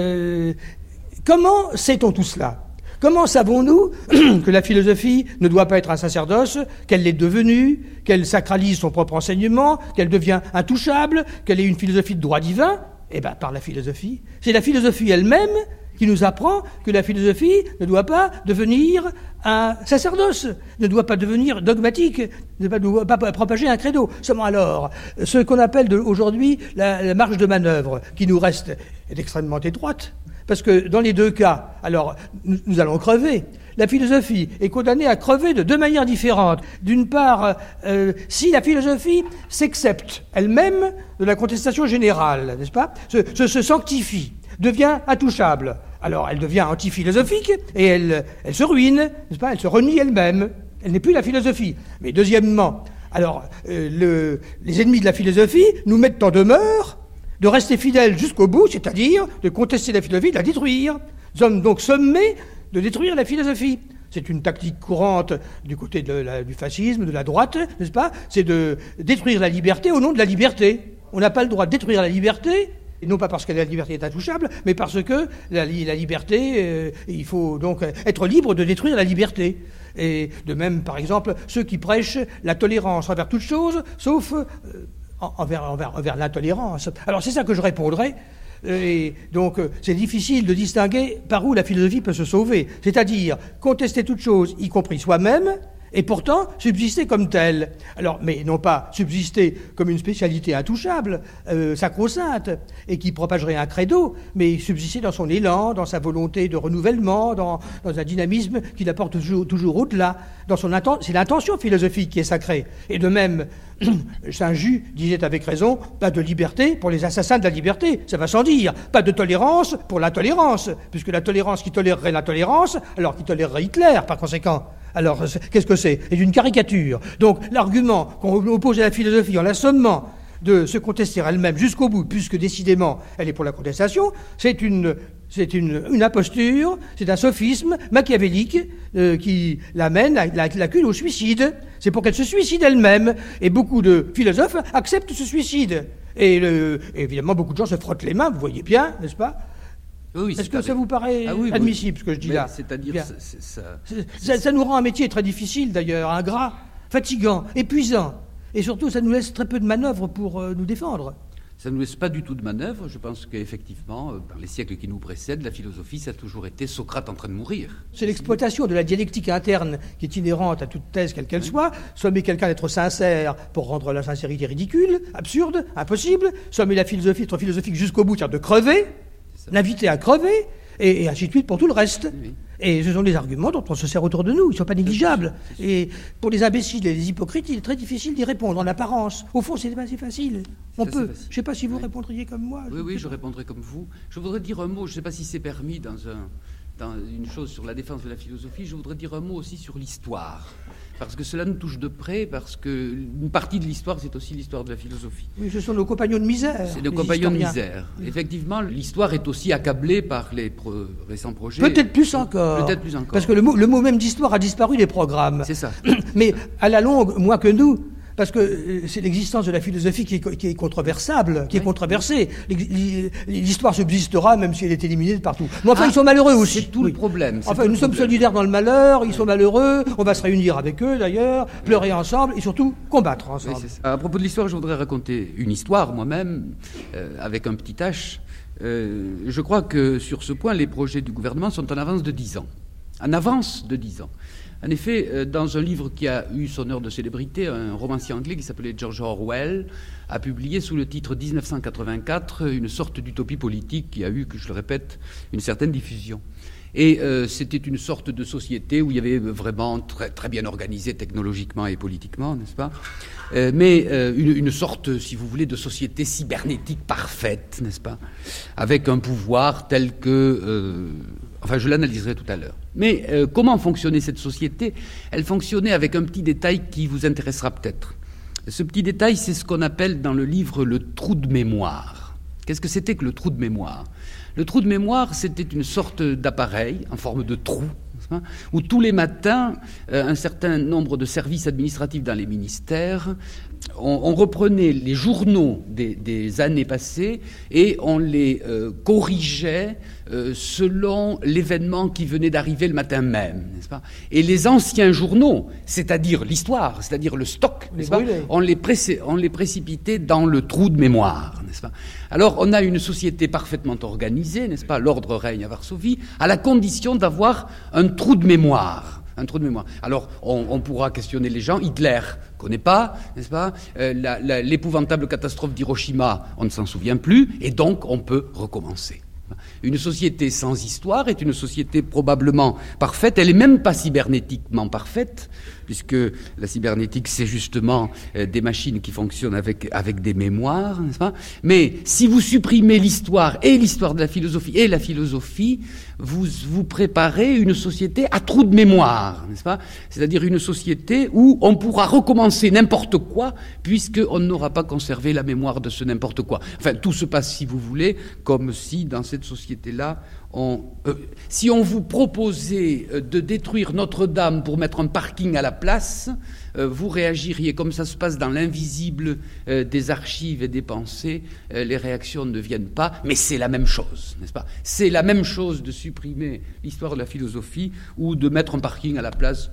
comment sait-on tout cela? Comment savons-nous que la philosophie ne doit pas être un sacerdoce, qu'elle l'est devenue, qu'elle sacralise son propre enseignement, qu'elle devient intouchable, qu'elle est une philosophie de droit divin? Eh bien, par la philosophie. C'est la philosophie elle-même qui nous apprend que la philosophie ne doit pas devenir un sacerdoce, ne doit pas devenir dogmatique, ne doit pas propager un credo. Seulement alors, ce qu'on appelle aujourd'hui la marge de manœuvre, qui nous reste, est extrêmement étroite. Parce que dans les deux cas, alors, nous allons crever. La philosophie est condamnée à crever de deux manières différentes. D'une part, si la philosophie s'excepte elle-même de la contestation générale, n'est-ce pas, se sanctifie, devient intouchable, alors elle devient antiphilosophique et elle se ruine, n'est-ce pas, elle se renie elle-même. Elle n'est plus la philosophie. Mais deuxièmement, alors, les ennemis de la philosophie nous mettent en demeure de rester fidèles jusqu'au bout, c'est-à-dire de contester la philosophie, de la détruire. Nous sommes donc sommés de détruire la philosophie. C'est une tactique courante du côté du fascisme, de la droite, n'est-ce pas? C'est de détruire la liberté au nom de la liberté. On n'a pas le droit de détruire la liberté, et non pas parce que la liberté est intouchable, mais parce que la liberté, il faut donc être libre de détruire la liberté. Et de même, par exemple, ceux qui prêchent la tolérance envers toute chose, sauf envers l'intolérance. Alors c'est ça que je répondrai. Et donc c'est difficile de distinguer par où la philosophie peut se sauver. C'est-à-dire contester toute chose, y compris soi-même, et pourtant subsister comme tel. Alors, mais non pas subsister comme une spécialité intouchable, sacro-sainte, et qui propagerait un credo, mais subsister dans son élan, dans sa volonté de renouvellement, dans un dynamisme qui l'apporte toujours au-delà. C'est l'intention philosophique qui est sacrée. Et de même, Saint Just disait avec raison, pas de liberté pour les assassins de la liberté, ça va sans dire, pas de tolérance pour l'intolérance, puisque la tolérance qui tolérerait l'intolérance, alors qui tolérerait Hitler, par conséquent. Alors, qu'est-ce que c'est? C'est une caricature. Donc, l'argument qu'on oppose à la philosophie en la sommant de se contester elle-même jusqu'au bout, puisque décidément elle est pour la contestation, c'est une imposture, c'est un sophisme machiavélique qui l'amène, l'accule au suicide. C'est pour qu'elle se suicide elle-même. Et beaucoup de philosophes acceptent ce suicide. Et évidemment, beaucoup de gens se frottent les mains, vous voyez bien, n'est-ce pas? Oui, est-ce que ça vous paraît admissible, ce que je dis là? C'est-à-dire, ça nous rend un métier très difficile, d'ailleurs, ingrat, fatigant, épuisant. Et surtout, ça nous laisse très peu de manœuvre pour nous défendre. Ça ne nous laisse pas du tout de manœuvre. Je pense qu'effectivement, dans les siècles qui nous précèdent, la philosophie, ça a toujours été Socrate en train de mourir. C'est l'exploitation de la dialectique interne qui est inhérente à toute thèse, quelle qu'elle soit. Sommer quelqu'un d'être sincère pour rendre la sincérité ridicule, absurde, impossible. Sommer la philosophie d'être philosophique jusqu'au bout, c'est-à-dire de crever, l'inviter à crever, et ainsi de suite pour tout le reste. Oui. Et ce sont des arguments dont on se sert autour de nous, ils ne sont pas négligeables. Et pour les imbéciles et les hypocrites, il est très difficile d'y répondre en apparence. Au fond, c'est assez facile. On peut. Je ne sais pas si vous répondriez comme moi. Oui, je répondrai comme vous. Je voudrais dire un mot, je ne sais pas si c'est permis dans dans une chose sur la défense de la philosophie, je voudrais dire un mot aussi sur l'histoire. Parce que cela nous touche de près, parce qu'une partie de l'histoire, c'est aussi l'histoire de la philosophie. Oui, ce sont nos compagnons de misère. C'est nos compagnons de misère. Effectivement, l'histoire est aussi accablée par les récents projets. Peut-être plus encore. Peut-être plus encore. Parce que le mot même d'histoire a disparu des programmes. C'est ça. Mais à la longue, moins que nous, parce que c'est l'existence de la philosophie qui est controversable, qui est controversée. L'histoire subsistera même si elle est éliminée de partout. Mais enfin, ils sont malheureux aussi. C'est tout le problème. Enfin, nous sommes solidaires dans le malheur, ils sont malheureux, on va se réunir avec eux d'ailleurs, pleurer ensemble et surtout combattre ensemble. Oui, à propos de l'histoire, je voudrais raconter une histoire moi-même, avec un petit H. Je crois que sur ce point, les projets du gouvernement sont en avance de 10 ans. En avance de 10 ans. En effet, dans un livre qui a eu son heure de célébrité, un romancier anglais qui s'appelait George Orwell a publié sous le titre 1984 une sorte d'utopie politique qui a eu, que je le répète, une certaine diffusion. Et c'était une sorte de société où il y avait vraiment très, très bien organisé technologiquement et politiquement, n'est-ce pas ? Mais une sorte, si vous voulez, de société cybernétique parfaite, n'est-ce pas ? Avec un pouvoir tel que... Enfin, je l'analyserai tout à l'heure. Mais comment fonctionnait cette société ? Elle fonctionnait avec un petit détail qui vous intéressera peut-être. Ce petit détail, c'est ce qu'on appelle dans le livre le trou de mémoire. Qu'est-ce que c'était que le trou de mémoire ? Le trou de mémoire, c'était une sorte d'appareil en forme de trou, où tous les matins, un certain nombre de services administratifs dans les ministères, on reprenait les journaux des années passées et on les corrigeait selon l'événement qui venait d'arriver le matin même, n'est-ce pas ? Et les anciens journaux, c'est-à-dire l'histoire, c'est-à-dire le stock, n'est-ce pas ? On les précipitait dans le trou de mémoire, n'est-ce pas ? Alors on a une société parfaitement organisée, n'est-ce pas ? L'ordre règne à Varsovie, à la condition d'avoir un trou de mémoire. Un trou de mémoire. Alors, on pourra questionner les gens. Hitler ne connaît pas, n'est-ce pas ? L'épouvantable catastrophe d'Hiroshima, on ne s'en souvient plus, et donc on peut recommencer. Une société sans histoire est une société probablement parfaite. Elle n'est même pas cybernétiquement parfaite, puisque la cybernétique, c'est justement des machines qui fonctionnent avec des mémoires, n'est-ce pas ? Mais si vous supprimez l'histoire et l'histoire de la philosophie et la philosophie, vous préparez une société à trou de mémoire, n'est-ce pas ? C'est-à-dire une société où on pourra recommencer n'importe quoi, puisqu'on n'aura pas conservé la mémoire de ce n'importe quoi. Enfin, tout se passe, si vous voulez, comme si dans cette société-là, si on vous proposait de détruire Notre-Dame pour mettre un parking à la place, vous réagiriez comme ça se passe dans l'invisible des archives et des pensées. Les réactions ne viennent pas, mais c'est la même chose, n'est-ce pas ? C'est la même chose de supprimer l'histoire de la philosophie ou de mettre un parking à la place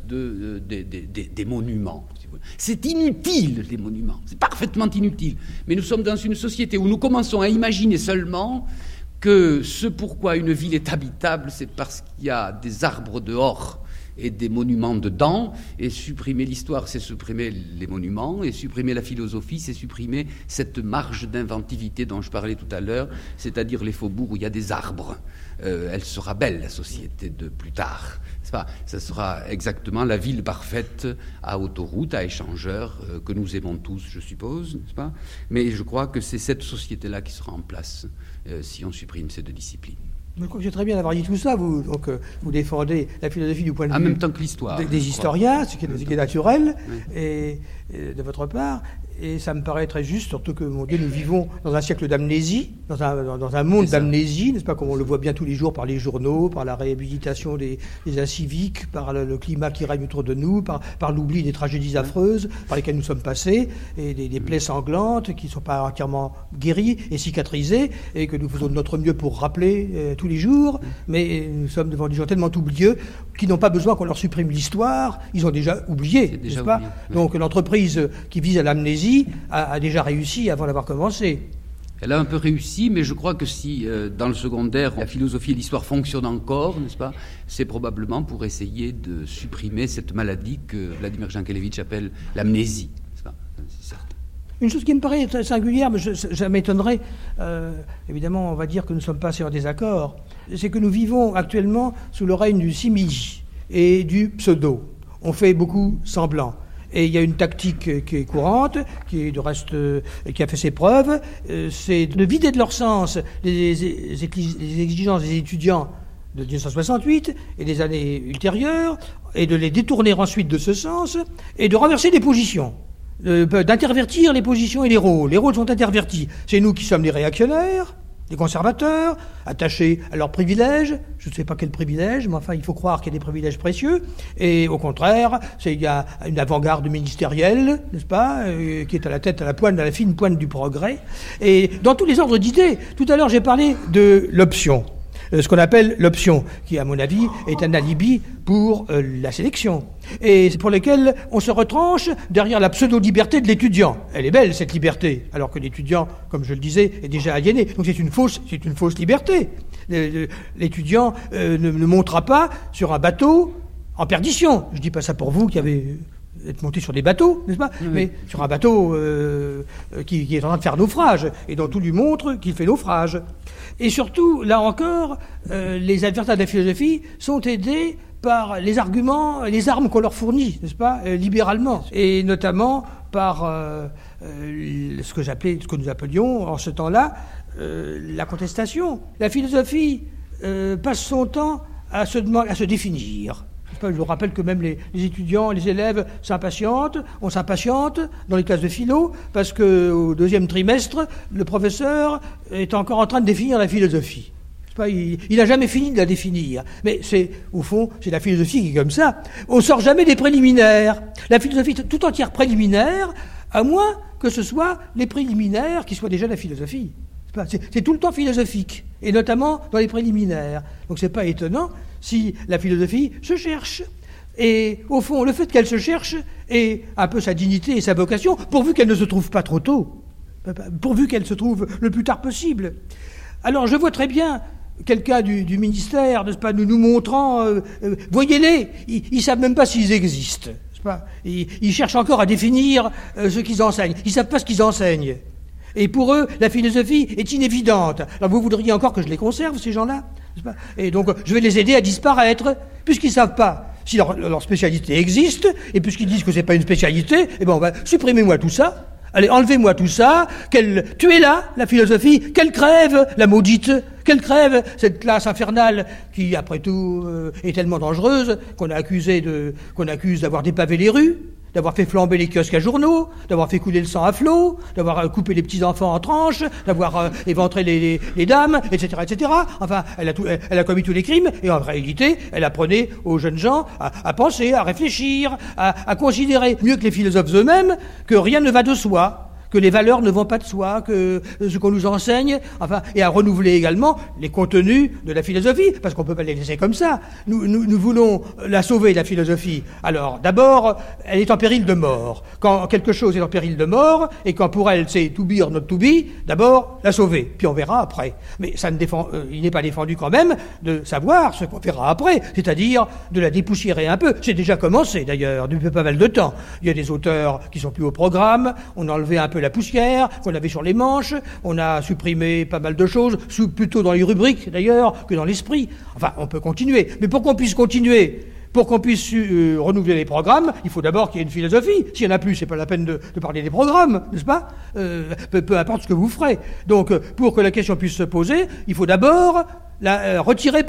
des monuments. C'est inutile, les monuments, c'est parfaitement inutile. Mais nous sommes dans une société où nous commençons à imaginer seulement que ce pourquoi une ville est habitable, c'est parce qu'il y a des arbres dehors et des monuments dedans, et supprimer l'histoire, c'est supprimer les monuments, et supprimer la philosophie, c'est supprimer cette marge d'inventivité dont je parlais tout à l'heure, c'est-à-dire les faubourgs où il y a des arbres. Elle sera belle, la société de plus tard. Ça sera exactement la ville parfaite à autoroute, à échangeurs, que nous aimons tous, je suppose, n'est-ce pas ? Mais je crois que c'est cette société-là qui sera en place si on supprime ces deux disciplines. Je crois que c'est très bien d'avoir dit tout ça. Vous défendez la philosophie du point de vue en même temps que l'histoire, des historiens, ce qui est naturel, oui. Et de votre part. Et ça me paraît très juste, surtout que, mon Dieu, nous vivons dans un siècle d'amnésie, dans un monde d'amnésie, n'est-ce pas, comme on le voit bien tous les jours par les journaux, par la réhabilitation des inciviques, par le climat qui règne autour de nous, par l'oubli des tragédies affreuses par lesquelles nous sommes passés, et des plaies sanglantes qui ne sont pas entièrement guéries et cicatrisées, et que nous faisons de notre mieux pour rappeler tous les jours, mais nous sommes devant des gens tellement oublieux qui n'ont pas besoin qu'on leur supprime l'histoire, ils ont déjà oublié, n'est-ce pas ? Oui. Donc l'entreprise qui vise à l'amnésie a déjà réussi avant d'avoir commencé. Elle a un peu réussi, mais je crois que si dans le secondaire, la philosophie et l'histoire fonctionnent encore, n'est-ce pas ? C'est probablement pour essayer de supprimer cette maladie que Vladimir Jankélévitch appelle l'amnésie, n'est-ce pas ? C'est certain. Une chose qui me paraît très singulière, mais ça m'étonnerait, évidemment, on va dire que nous ne sommes pas assez en désaccord, c'est que nous vivons actuellement sous le règne du simili et du pseudo. On fait beaucoup semblant. Et il y a une tactique qui est courante, qui a fait ses preuves, c'est de vider de leur sens les exigences des étudiants de 1968 et des années ultérieures, et de les détourner ensuite de ce sens, et de renverser les positions, d'intervertir les positions et les rôles. Les rôles sont intervertis. C'est nous qui sommes les réactionnaires, les conservateurs, attachés à leurs privilèges. Je ne sais pas quels privilèges, mais enfin, il faut croire qu'il y a des privilèges précieux. Et au contraire, il y a une avant-garde ministérielle, n'est-ce pas, qui est à la fine pointe du progrès. Et dans tous les ordres d'idées, tout à l'heure, j'ai parlé de l'option. Ce qu'on appelle l'option, qui, à mon avis, est un alibi pour la sélection, et pour lesquels on se retranche derrière la pseudo-liberté de l'étudiant. Elle est belle, cette liberté, alors que l'étudiant, comme je le disais, est déjà aliéné. Donc c'est une fausse liberté. L'étudiant ne montera pas sur un bateau en perdition. Je dis pas ça pour vous qui avez être monté sur des bateaux, n'est-ce pas ? Oui. Mais sur un bateau qui est en train de faire naufrage, et dont tout lui montre qu'il fait naufrage. Et surtout, là encore, les adversaires de la philosophie sont aidés par les arguments, les armes qu'on leur fournit, n'est-ce pas, libéralement, et notamment par ce que nous appelions en ce temps-là la contestation. La philosophie passe son temps à se définir. Je vous rappelle que même les étudiants, les élèves on s'impatiente dans les classes de philo, parce qu'au 2e trimestre, le professeur est encore en train de définir la philosophie. Il n'a jamais fini de la définir. Mais au fond, c'est la philosophie qui est comme ça. On ne sort jamais des préliminaires. La philosophie est tout entière préliminaire, à moins que ce soit les préliminaires qui soient déjà la philosophie. C'est tout le temps philosophique, et notamment dans les préliminaires. Donc c'est pas étonnant si la philosophie se cherche. Et au fond, le fait qu'elle se cherche est un peu sa dignité et sa vocation, pourvu qu'elle ne se trouve pas trop tôt, pourvu qu'elle se trouve le plus tard possible. Alors je vois très bien quelqu'un du ministère, n'est-ce pas, nous montrant, voyez-les, ils savent même pas s'ils existent, n'est-ce pas, ils cherchent encore à définir ce qu'ils enseignent, ils savent pas ce qu'ils enseignent. Et pour eux, la philosophie est inévidente. Alors vous voudriez encore que je les conserve, ces gens-là, n'est-ce pas ? Et donc, je vais les aider à disparaître, puisqu'ils ne savent pas si leur spécialité existe, et puisqu'ils disent que ce n'est pas une spécialité, eh ben, supprimez-moi tout ça. Allez, enlevez-moi tout ça, tuez-la, la philosophie, qu'elle crève, la maudite, qu'elle crève, cette classe infernale qui, après tout, est tellement dangereuse qu'on accuse d'avoir dépavé les rues, d'avoir fait flamber les kiosques à journaux, d'avoir fait couler le sang à flot, d'avoir coupé les petits-enfants en tranches, d'avoir éventré les dames, etc., etc. Enfin, elle a commis tous les crimes, et en réalité, elle apprenait aux jeunes gens à penser, à réfléchir, à considérer, mieux que les philosophes eux-mêmes, que rien ne va de soi, que les valeurs ne vont pas de soi, que ce qu'on nous enseigne, enfin, et à renouveler également les contenus de la philosophie, parce qu'on ne peut pas les laisser comme ça. Nous voulons la sauver, la philosophie. Alors, d'abord, elle est en péril de mort. Quand quelque chose est en péril de mort, et quand pour elle c'est to be or not to be, d'abord, la sauver, puis on verra après. Mais il n'est pas défendu quand même de savoir ce qu'on verra après, c'est-à-dire de la dépoussiérer un peu. C'est déjà commencé, d'ailleurs, depuis pas mal de temps. Il y a des auteurs qui sont plus au programme, on a enlevé un peu la poussière qu'on avait sur les manches, on a supprimé pas mal de choses, plutôt dans les rubriques d'ailleurs que dans l'esprit. Enfin, on peut continuer. Mais pour qu'on puisse continuer, pour qu'on puisse renouveler les programmes, il faut d'abord qu'il y ait une philosophie. S'il n'y en a plus, c'est pas la peine de parler des programmes, n'est-ce pas ? Peu importe ce que vous ferez. Donc, pour que la question puisse se poser, il faut d'abord la retirer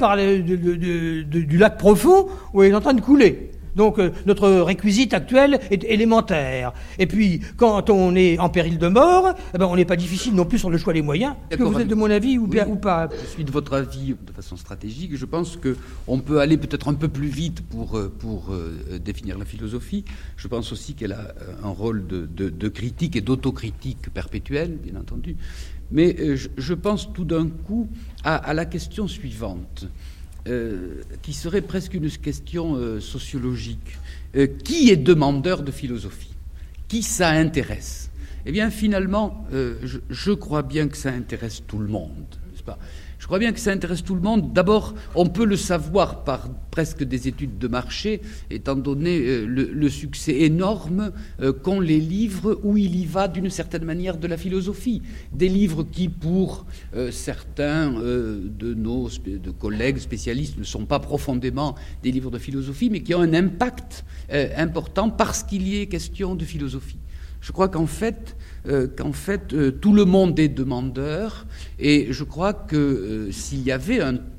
du lac profond où elle est en train de couler. Donc notre réquisite actuel est élémentaire. Et puis, quand on est en péril de mort, on n'est pas difficile non plus sur le choix des moyens. Est-ce que vous êtes de mon avis ou pas ? Je suis de votre avis de façon stratégique. Je pense qu'on peut aller peut-être un peu plus vite pour définir la philosophie. Je pense aussi qu'elle a un rôle de critique et d'autocritique perpétuelle, bien entendu. Mais je pense tout d'un coup à la question suivante. Qui serait presque une question sociologique. Qui est demandeur de philosophie ? Qui ça intéresse ? Eh bien, finalement, je crois bien que ça intéresse tout le monde, n'est-ce pas ? Je crois bien que ça intéresse tout le monde. D'abord, on peut le savoir par presque des études de marché, étant donné le succès énorme qu'ont les livres où il y va d'une certaine manière de la philosophie. Des livres qui, pour certains de nos collègues spécialistes, ne sont pas profondément des livres de philosophie, mais qui ont un impact important parce qu'il y est question de philosophie. Je crois qu'en fait, tout le monde est demandeur, et je crois que s'il y avait un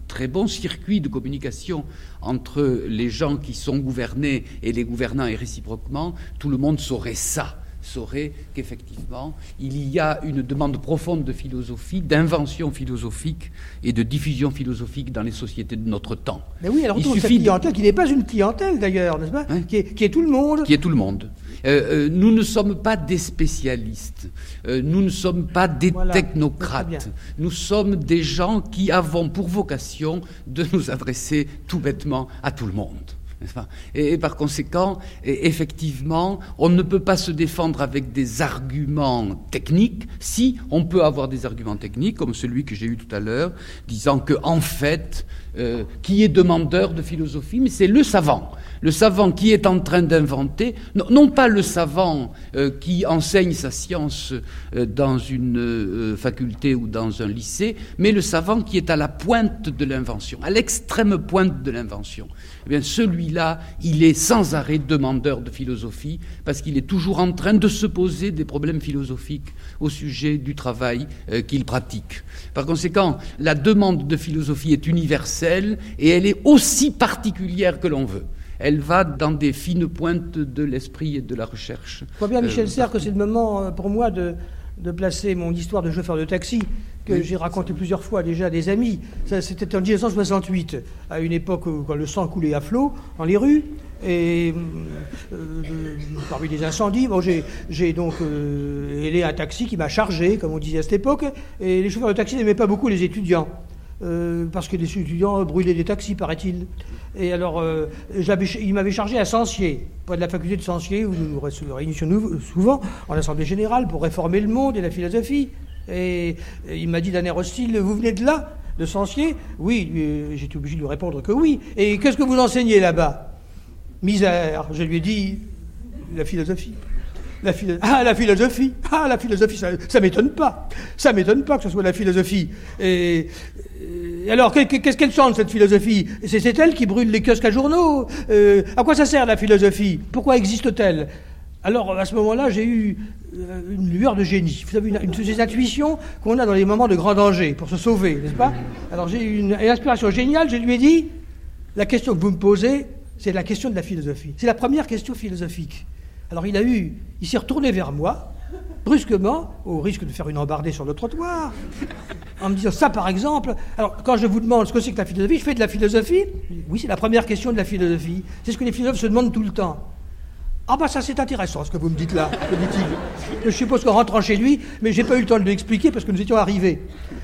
très bon circuit de communication entre les gens qui sont gouvernés et les gouvernants, et réciproquement, tout le monde saurait qu'effectivement, il y a une demande profonde de philosophie, d'invention philosophique et de diffusion philosophique dans les sociétés de notre temps. Mais oui, alors cette clientèle, qui n'est pas une clientèle d'ailleurs, n'est-ce pas, qui est tout le monde. Qui est tout le monde. Nous ne sommes pas des spécialistes, nous ne sommes pas des technocrates, nous sommes des gens qui avons pour vocation de nous adresser tout bêtement à tout le monde. Et par conséquent, effectivement, on ne peut pas se défendre avec des arguments techniques. Si on peut avoir des arguments techniques, comme celui que j'ai eu tout à l'heure, disant que, en fait, qui est demandeur de philosophie, mais c'est le savant qui est en train d'inventer, non pas le savant qui enseigne sa science dans une faculté ou dans un lycée, mais le savant qui est à la pointe de l'invention, à l'extrême pointe de l'invention. Eh bien, celui-là, il est sans arrêt demandeur de philosophie, parce qu'il est toujours en train de se poser des problèmes philosophiques au sujet du travail qu'il pratique. Par conséquent, la demande de philosophie est universelle et elle est aussi particulière que l'on veut. Elle va dans des fines pointes de l'esprit et de la recherche. Je crois bien, Michel Serres, que c'est le moment pour moi de placer mon histoire de chauffeur de taxi, que j'ai raconté plusieurs fois déjà à des amis. C'était en 1968, à une époque où le sang coulait à flot dans les rues, et parmi les incendies, j'ai donc aidé un taxi qui m'a chargé, comme on disait à cette époque, et les chauffeurs de taxi n'aimaient pas beaucoup les étudiants. Parce que les étudiants brûlaient des taxis, paraît-il. Et alors, il m'avait chargé à Sancier, près de la faculté de Sancier, où nous nous réunissions souvent en assemblée générale pour réformer le monde et la philosophie. Et il m'a dit d'un air hostile, vous venez de là, de Sancier? Oui, j'étais obligé de lui répondre que oui. Et qu'est-ce que vous enseignez là-bas? Misère. Je lui ai dit, la philosophie. La philosophie, ça m'étonne pas. Ça m'étonne pas que ce soit la philosophie. Et alors, qu'est-ce qu'elle chante, cette philosophie? C'est elle qui brûle les kiosques à journaux. À quoi ça sert, la philosophie? Pourquoi existe-t-elle? Alors, à ce moment-là, j'ai eu une lueur de génie. Vous savez, une de ces intuitions qu'on a dans les moments de grand danger, pour se sauver, n'est-ce pas? Alors, j'ai eu une inspiration géniale. Je lui ai dit, la question que vous me posez, c'est la question de la philosophie. C'est la première question philosophique. Alors il s'est retourné vers moi, brusquement, au risque de faire une embardée sur le trottoir, en me disant, ça par exemple, alors quand je vous demande ce que c'est que la philosophie, je fais de la philosophie? Oui, c'est la première question de la philosophie. C'est ce que les philosophes se demandent tout le temps. Ah bah ça c'est intéressant ce que vous me dites là, me dit-il. Je suppose qu'en rentrant chez lui, mais j'ai pas eu le temps de lui expliquer parce que nous étions arrivés.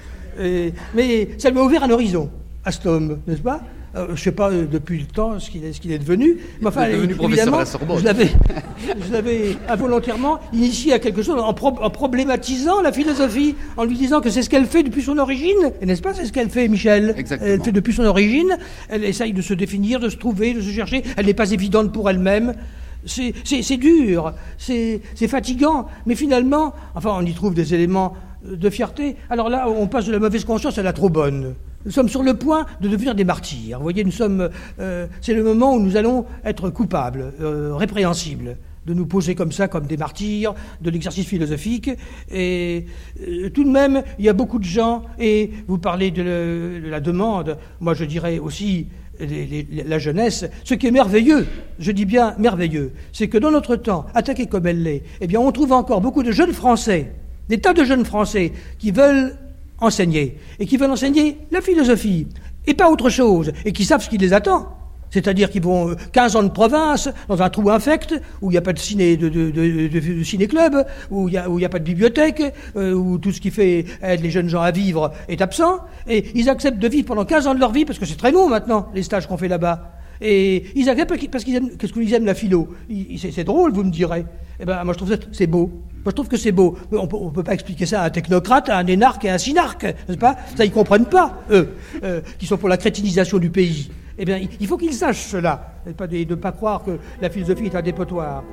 Mais ça lui a ouvert un horizon à cet homme, n'est-ce pas? Je ne sais pas depuis le temps ce qu'il est devenu. Mais enfin, il est devenu professeur à la Sorbonne. Je l'avais involontairement initié à quelque chose en problématisant la philosophie, en lui disant que c'est ce qu'elle fait depuis son origine. Et n'est-ce pas, c'est ce qu'elle fait, Michel? Exactement. Elle fait depuis son origine. Elle essaye de se définir, de se trouver, de se chercher. Elle n'est pas évidente pour elle-même. C'est dur, c'est fatigant. Mais finalement, enfin, on y trouve des éléments de fierté. Alors là, on passe de la mauvaise conscience à la trop bonne. Nous sommes sur le point de devenir des martyrs. Vous voyez, c'est le moment où nous allons être coupables, répréhensibles, de nous poser comme ça, comme des martyrs, de l'exercice philosophique. Et tout de même, il y a beaucoup de gens, et vous parlez de la demande, moi je dirais aussi la jeunesse. Ce qui est merveilleux, je dis bien merveilleux, c'est que dans notre temps, attaquée comme elle l'est, eh bien on trouve encore beaucoup de jeunes Français, des tas de jeunes Français qui veulent enseigner, et qui veulent enseigner la philosophie, et pas autre chose, et qui savent ce qui les attend. C'est-à-dire qu'ils vont 15 ans de province, dans un trou infect, où il n'y a pas de ciné-club, où il n'y a pas de bibliothèque, où tout ce qui fait aide les jeunes gens à vivre est absent, et ils acceptent de vivre pendant 15 ans de leur vie, parce que c'est très long maintenant, les stages qu'on fait là-bas. Et ils acceptent parce qu'ils aiment, qu'est-ce qu'ils aiment la philo. C'est drôle, vous me direz. Eh ben, moi je trouve que c'est beau. Moi je trouve que c'est beau. Mais on peut pas expliquer ça à un technocrate, à un énarque et à un synarque, n'est-ce pas? Ça ils comprennent pas, eux, qui sont pour la crétinisation du pays. Eh bien, il faut qu'ils sachent cela, de ne pas croire que la philosophie est un dépotoir.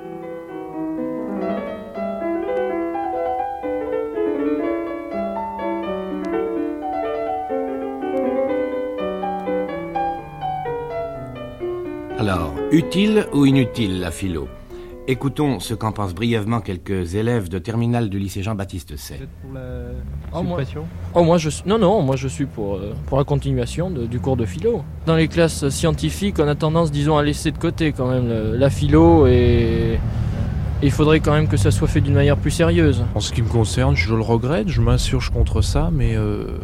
Alors, utile ou inutile la philo? Écoutons ce qu'en pensent brièvement quelques élèves de terminale du lycée Jean-Baptiste Say. Pour la suppression. Moi je suis pour la continuation du cours de philo. Dans les classes scientifiques, on a tendance, disons, à laisser de côté quand même la philo et il faudrait quand même que ça soit fait d'une manière plus sérieuse. En ce qui me concerne, je le regrette, je m'insurge contre ça, mais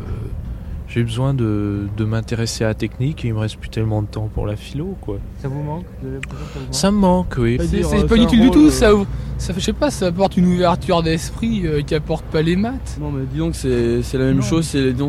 j'ai besoin de m'intéresser à la technique et il me reste plus tellement de temps pour la philo, quoi. Ça vous manque? Ça me manque, oui. C'est pas inutile du tout, ça, je sais pas, ça apporte une ouverture d'esprit qui apporte pas les maths. Non, mais disons que c'est la même chose,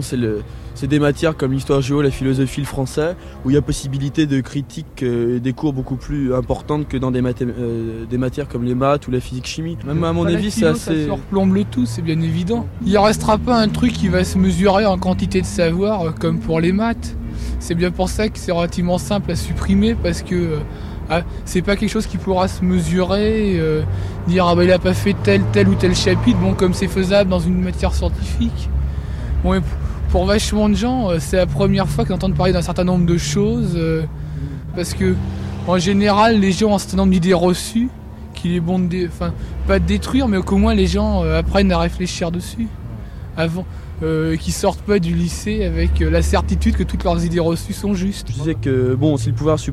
c'est des matières comme l'histoire géo, la philosophie, le français, où il y a possibilité de critique des cours beaucoup plus importantes que dans des matières comme les maths ou la physique-chimie. Même à mon avis, c'est assez... Ça surplombe le tout, c'est bien évident. Il ne restera pas un truc qui va se mesurer en quantité de savoir comme pour les maths. C'est bien pour ça que c'est relativement simple à supprimer, parce que c'est pas quelque chose qui pourra se mesurer, dire il a pas fait tel ou tel chapitre, comme c'est faisable dans une matière scientifique. Bon, pour vachement de gens, c'est la première fois qu'ils entendent parler d'un certain nombre de choses, parce que en général, les gens ont un certain nombre d'idées reçues qu'il est bon pas de détruire, mais qu'au moins les gens apprennent à réfléchir dessus, avant qu'ils sortent pas du lycée avec la certitude que toutes leurs idées reçues sont justes. Je disais que si le pouvoir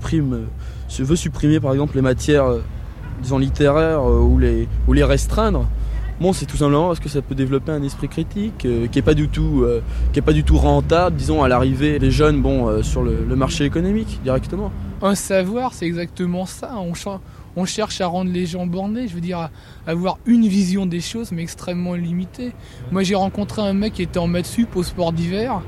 veut supprimer par exemple les matières, disons littéraires, ou les restreindre. C'est tout simplement parce que ça peut développer un esprit critique qui est pas du tout rentable, disons, à l'arrivée des jeunes sur le marché économique directement. Un savoir, c'est exactement ça. On cherche à rendre les gens bornés, je veux dire, à avoir une vision des choses, mais extrêmement limitée. Moi, j'ai rencontré un mec qui était en maths sup au sport d'hiver.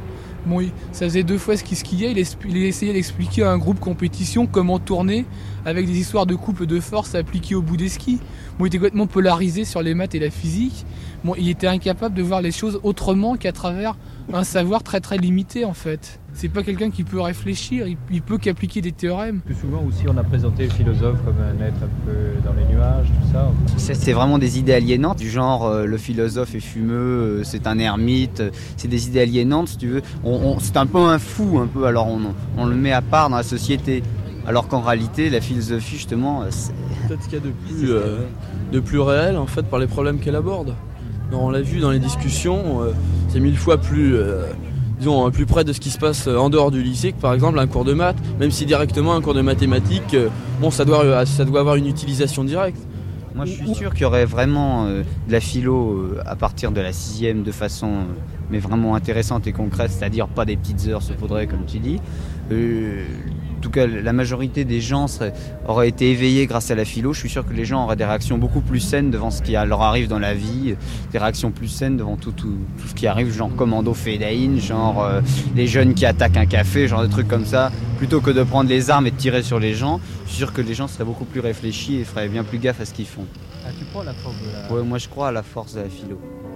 Ça faisait 2 fois ce qu'il skiait, il essayait d'expliquer à un groupe compétition comment tourner avec des histoires de couple de force appliquées au bout des skis. Il était complètement polarisé sur les maths et la physique. Il était incapable de voir les choses autrement qu'à travers un savoir très très limité en fait. C'est pas quelqu'un qui peut réfléchir, il peut qu'appliquer des théorèmes. Plus souvent aussi on a présenté le philosophe comme un être un peu dans les nuages, tout ça. C'est vraiment des idées aliénantes, du genre le philosophe est fumeux, c'est un ermite, c'est des idées aliénantes si tu veux. C'est un peu un fou, alors on le met à part dans la société. Alors qu'en réalité, la philosophie, justement, c'est... Peut-être qu'il y a de plus réel, en fait, par les problèmes qu'elle aborde. On l'a vu dans les discussions, c'est 1000 fois plus près de ce qui se passe en dehors du lycée que, par exemple, un cours de maths. Même si directement, un cours de mathématiques, ça doit avoir une utilisation directe. Moi, je suis sûr qu'il y aurait vraiment de la philo à partir de la 6e de façon mais vraiment intéressante et concrète, c'est-à-dire pas des petites heures saupoudrées, comme tu dis. En tout cas, la majorité des gens auraient été éveillés grâce à la philo. Je suis sûr que les gens auraient des réactions beaucoup plus saines devant ce qui leur arrive dans la vie, des réactions plus saines devant tout ce qui arrive, genre commando Fedaïn, genre les jeunes qui attaquent un café, genre des trucs comme ça, plutôt que de prendre les armes et de tirer sur les gens. Je suis sûr que les gens seraient beaucoup plus réfléchis et feraient bien plus gaffe à ce qu'ils font. Tu crois à la force de la... Ouais, moi je crois à la force de la philo.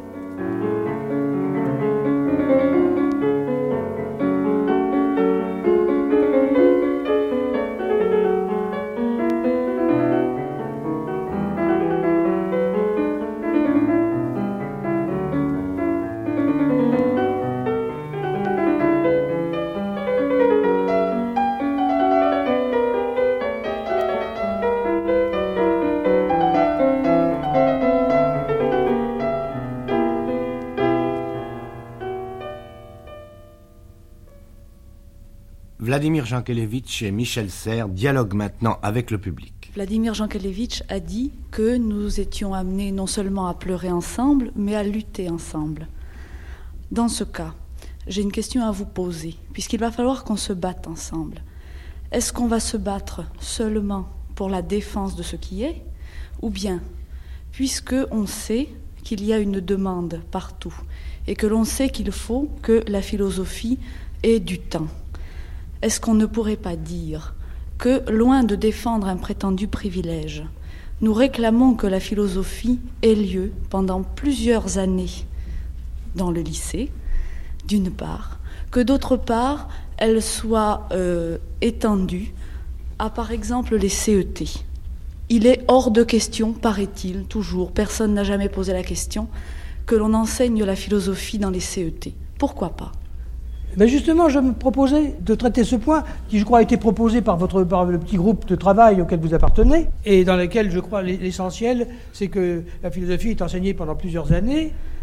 Vladimir Jankélévitch et Michel Serres dialoguent maintenant avec le public. Vladimir Jankélévitch a dit que nous étions amenés non seulement à pleurer ensemble, mais à lutter ensemble. Dans ce cas, j'ai une question à vous poser, puisqu'il va falloir qu'on se batte ensemble. Est-ce qu'on va se battre seulement pour la défense de ce qui est, ou bien, puisque on sait qu'il y a une demande partout, et que l'on sait qu'il faut que la philosophie ait du temps, est-ce qu'on ne pourrait pas dire que, loin de défendre un prétendu privilège, nous réclamons que la philosophie ait lieu pendant plusieurs années dans le lycée, d'une part, que d'autre part, elle soit étendue à, par exemple, les CET. Il est hors de question, paraît-il, toujours, personne n'a jamais posé la question, que l'on enseigne la philosophie dans les CET. Pourquoi pas ? Mais justement, je me proposais de traiter ce point qui, je crois, a été proposé par le petit groupe de travail auquel vous appartenez et dans lequel, je crois, l'essentiel, c'est que la philosophie est enseignée pendant plusieurs années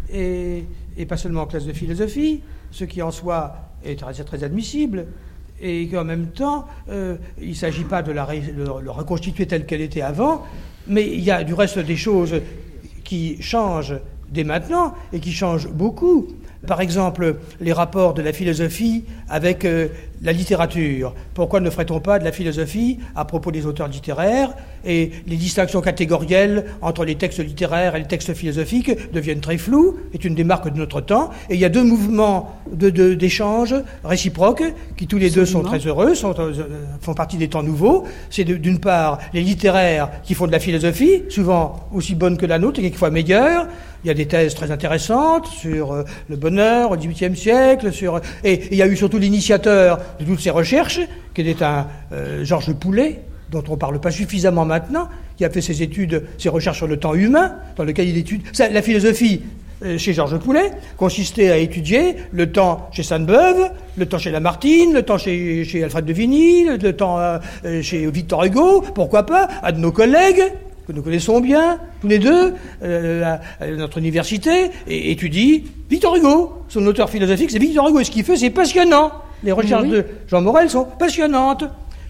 et pas seulement en classe de philosophie, ce qui en soi est très admissible, et qu'en même temps, il ne s'agit pas de le reconstituer telle qu'elle était avant, mais il y a du reste des choses qui changent dès maintenant, et qui changent beaucoup. Par exemple, les rapports de la philosophie avec la littérature. Pourquoi ne ferait-on pas de la philosophie à propos des auteurs littéraires, et les distinctions catégorielles entre les textes littéraires et les textes philosophiques deviennent très floues, est une des marques de notre temps, et il y a deux mouvements d'échange réciproques qui tous les deux sont très heureux, font partie des temps nouveaux. C'est d'une part les littéraires qui font de la philosophie, souvent aussi bonne que la nôtre et quelquefois meilleure. Il y a des thèses très intéressantes sur le bonheur au XVIIIe siècle, et il y a eu surtout l'initiateur de toutes ces recherches, qui était un Georges Poulet, dont on ne parle pas suffisamment maintenant, qui a fait ses études, ses recherches sur le temps humain, dans lequel il étudie... La philosophie, chez Georges Poulet, consistait à étudier le temps chez Sainte-Beuve, le temps chez Lamartine, le temps chez Alfred de Vigny, le temps chez Victor Hugo, pourquoi pas, à de nos collègues, que nous connaissons bien, tous les deux, à notre université, et étudie Victor Hugo. Son auteur philosophique, c'est Victor Hugo. Et ce qu'il fait, c'est passionnant. Les recherches de Jean Morel sont passionnantes.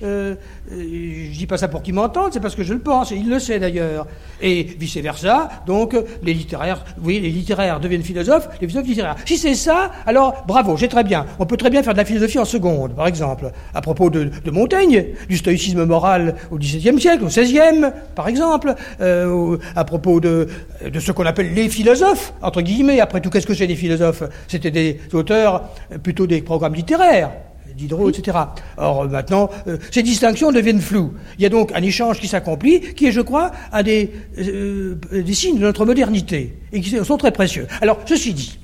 Je dis pas ça pour qu'il m'entende, c'est parce que je le pense, et il le sait d'ailleurs. Et vice-versa, donc, les littéraires deviennent philosophes, les philosophes littéraires. Si c'est ça, alors, bravo, c'est très bien. On peut très bien faire de la philosophie en seconde, par exemple, à propos de Montaigne, du stoïcisme moral au XVIIe siècle, au XVIe, par exemple, à propos de ce qu'on appelle les philosophes, entre guillemets. Après tout, qu'est-ce que c'est les philosophes? C'était des auteurs, plutôt des programmes littéraires. Diderot, etc. Or, maintenant, ces distinctions deviennent floues. Il y a donc un échange qui s'accomplit, qui est, je crois, un des signes de notre modernité, et qui sont très précieux. Alors, ceci dit,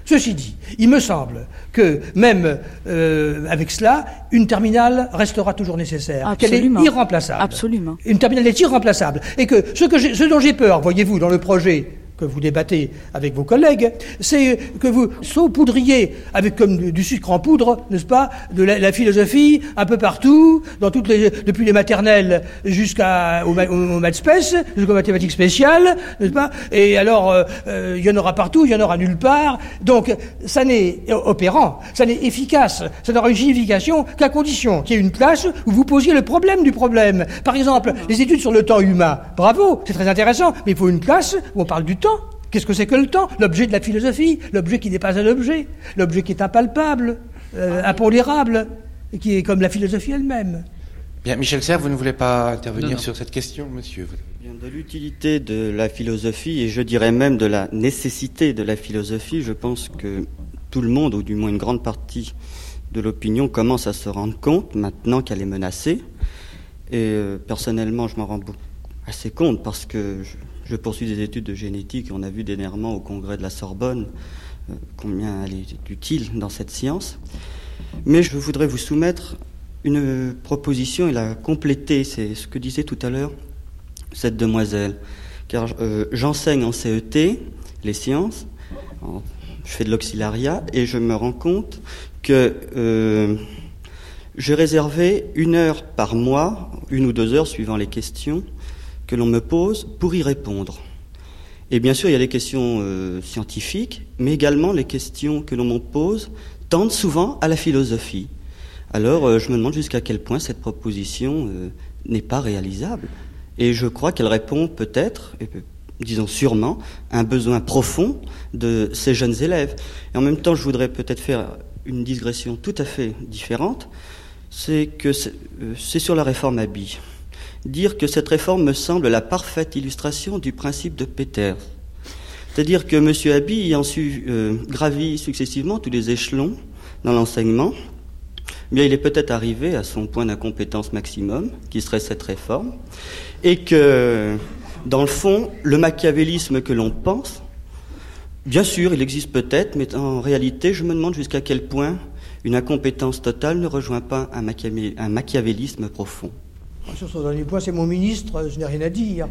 il me semble que, même avec cela, une terminale restera toujours nécessaire. Absolument. Qu'elle est irremplaçable. Absolument. Une terminale est irremplaçable. Et que ce dont j'ai peur, voyez-vous, dans le projet que vous débattez avec vos collègues, c'est que vous saupoudriez avec comme du sucre en poudre, n'est-ce pas, de la philosophie un peu partout, depuis les maternelles jusqu'au maths spéc, jusqu'aux mathématiques spéciales, n'est-ce pas? Et alors, il y en aura partout, il y en aura nulle part. Donc, ça n'est opérant, ça n'est efficace, ça n'aura une signification qu'à condition qu'il y ait une classe où vous posiez le problème du problème. Par exemple, les études sur le temps humain. Bravo, c'est très intéressant, mais il faut une classe où on parle du temps. Qu'est-ce que c'est que le temps? L'objet de la philosophie, l'objet qui n'est pas un objet, l'objet qui est impalpable, impondérable, et qui est comme la philosophie elle-même. Bien, Michel Serres, vous ne voulez pas intervenir sur cette question, monsieur? Bien, de l'utilité de la philosophie, et je dirais même de la nécessité de la philosophie, je pense que tout le monde, ou du moins une grande partie de l'opinion, commence à se rendre compte maintenant qu'elle est menacée. Et personnellement, je m'en rends assez compte parce que je poursuis des études de génétique et on a vu dernièrement au congrès de la Sorbonne combien elle est utile dans cette science. Mais je voudrais vous soumettre une proposition et la compléter, c'est ce que disait tout à l'heure cette demoiselle. Car j'enseigne en CET les sciences, je fais de l'auxiliariat et je me rends compte que j'ai réservé 1 heure par mois, 1 ou 2 heures suivant les questions, que l'on me pose pour y répondre. Et bien sûr, il y a les questions scientifiques, mais également les questions que l'on me pose tendent souvent à la philosophie. Alors, je me demande jusqu'à quel point cette proposition n'est pas réalisable. Et je crois qu'elle répond peut-être, disons sûrement, à un besoin profond de ces jeunes élèves. Et en même temps, je voudrais peut-être faire une digression tout à fait différente, c'est que c'est sur la réforme Haby. Dire que cette réforme me semble la parfaite illustration du principe de Peters. C'est-à-dire que M. Haby, ayant gravi successivement tous les échelons dans l'enseignement, bien, il est peut-être arrivé à son point d'incompétence maximum, qui serait cette réforme, et que, dans le fond, le machiavélisme que l'on pense, bien sûr, il existe peut-être, mais en réalité, je me demande jusqu'à quel point une incompétence totale ne rejoint pas un machiavélisme profond. Sur ce dernier point, c'est mon ministre, je n'ai rien à dire.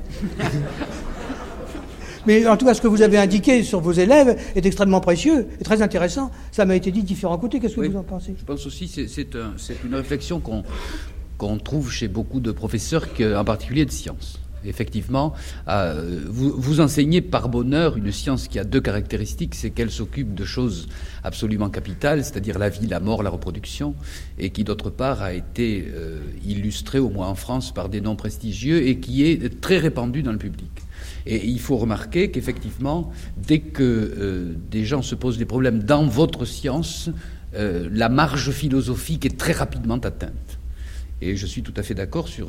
Mais en tout cas, ce que vous avez indiqué sur vos élèves est extrêmement précieux et très intéressant. Ça m'a été dit de différents côtés. Qu'est-ce que vous en pensez? Je pense aussi que c'est une réflexion qu'on trouve chez beaucoup de professeurs, en particulier de sciences. Effectivement, vous enseignez par bonheur une science qui a deux caractéristiques, c'est qu'elle s'occupe de choses absolument capitales, c'est-à-dire la vie, la mort, la reproduction, et qui d'autre part a été illustrée, au moins en France, par des noms prestigieux et qui est très répandue dans le public. Et il faut remarquer qu'effectivement, dès que des gens se posent des problèmes dans votre science, la marge philosophique est très rapidement atteinte. Et je suis tout à fait d'accord sur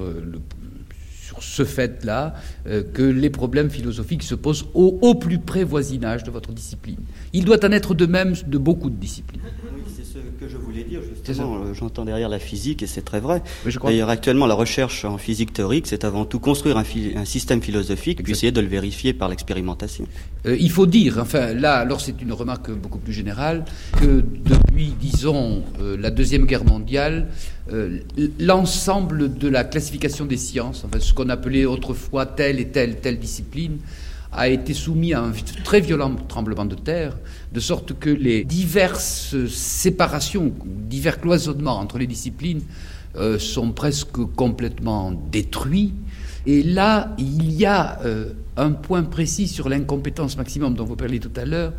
ce fait-là, que les problèmes philosophiques se posent au plus près voisinage de votre discipline. Il doit en être de même de beaucoup de disciplines. Oui, c'est ce que je voulais dire, justement. J'entends derrière la physique, et c'est très vrai. Oui, je crois. D'ailleurs, actuellement, la recherche en physique théorique, c'est avant tout construire un système philosophique, puis essayer de le vérifier par l'expérimentation. Il faut dire, enfin là, alors c'est une remarque beaucoup plus générale, que depuis, disons, la Deuxième Guerre mondiale, l'ensemble de la classification des sciences, enfin ce qu'on appelait autrefois telle et telle discipline, a été soumis à un très violent tremblement de terre, de sorte que les diverses séparations, divers cloisonnements entre les disciplines sont presque complètement détruits. Et là, il y a un point précis sur l'incompétence maximum dont vous parliez tout à l'heure.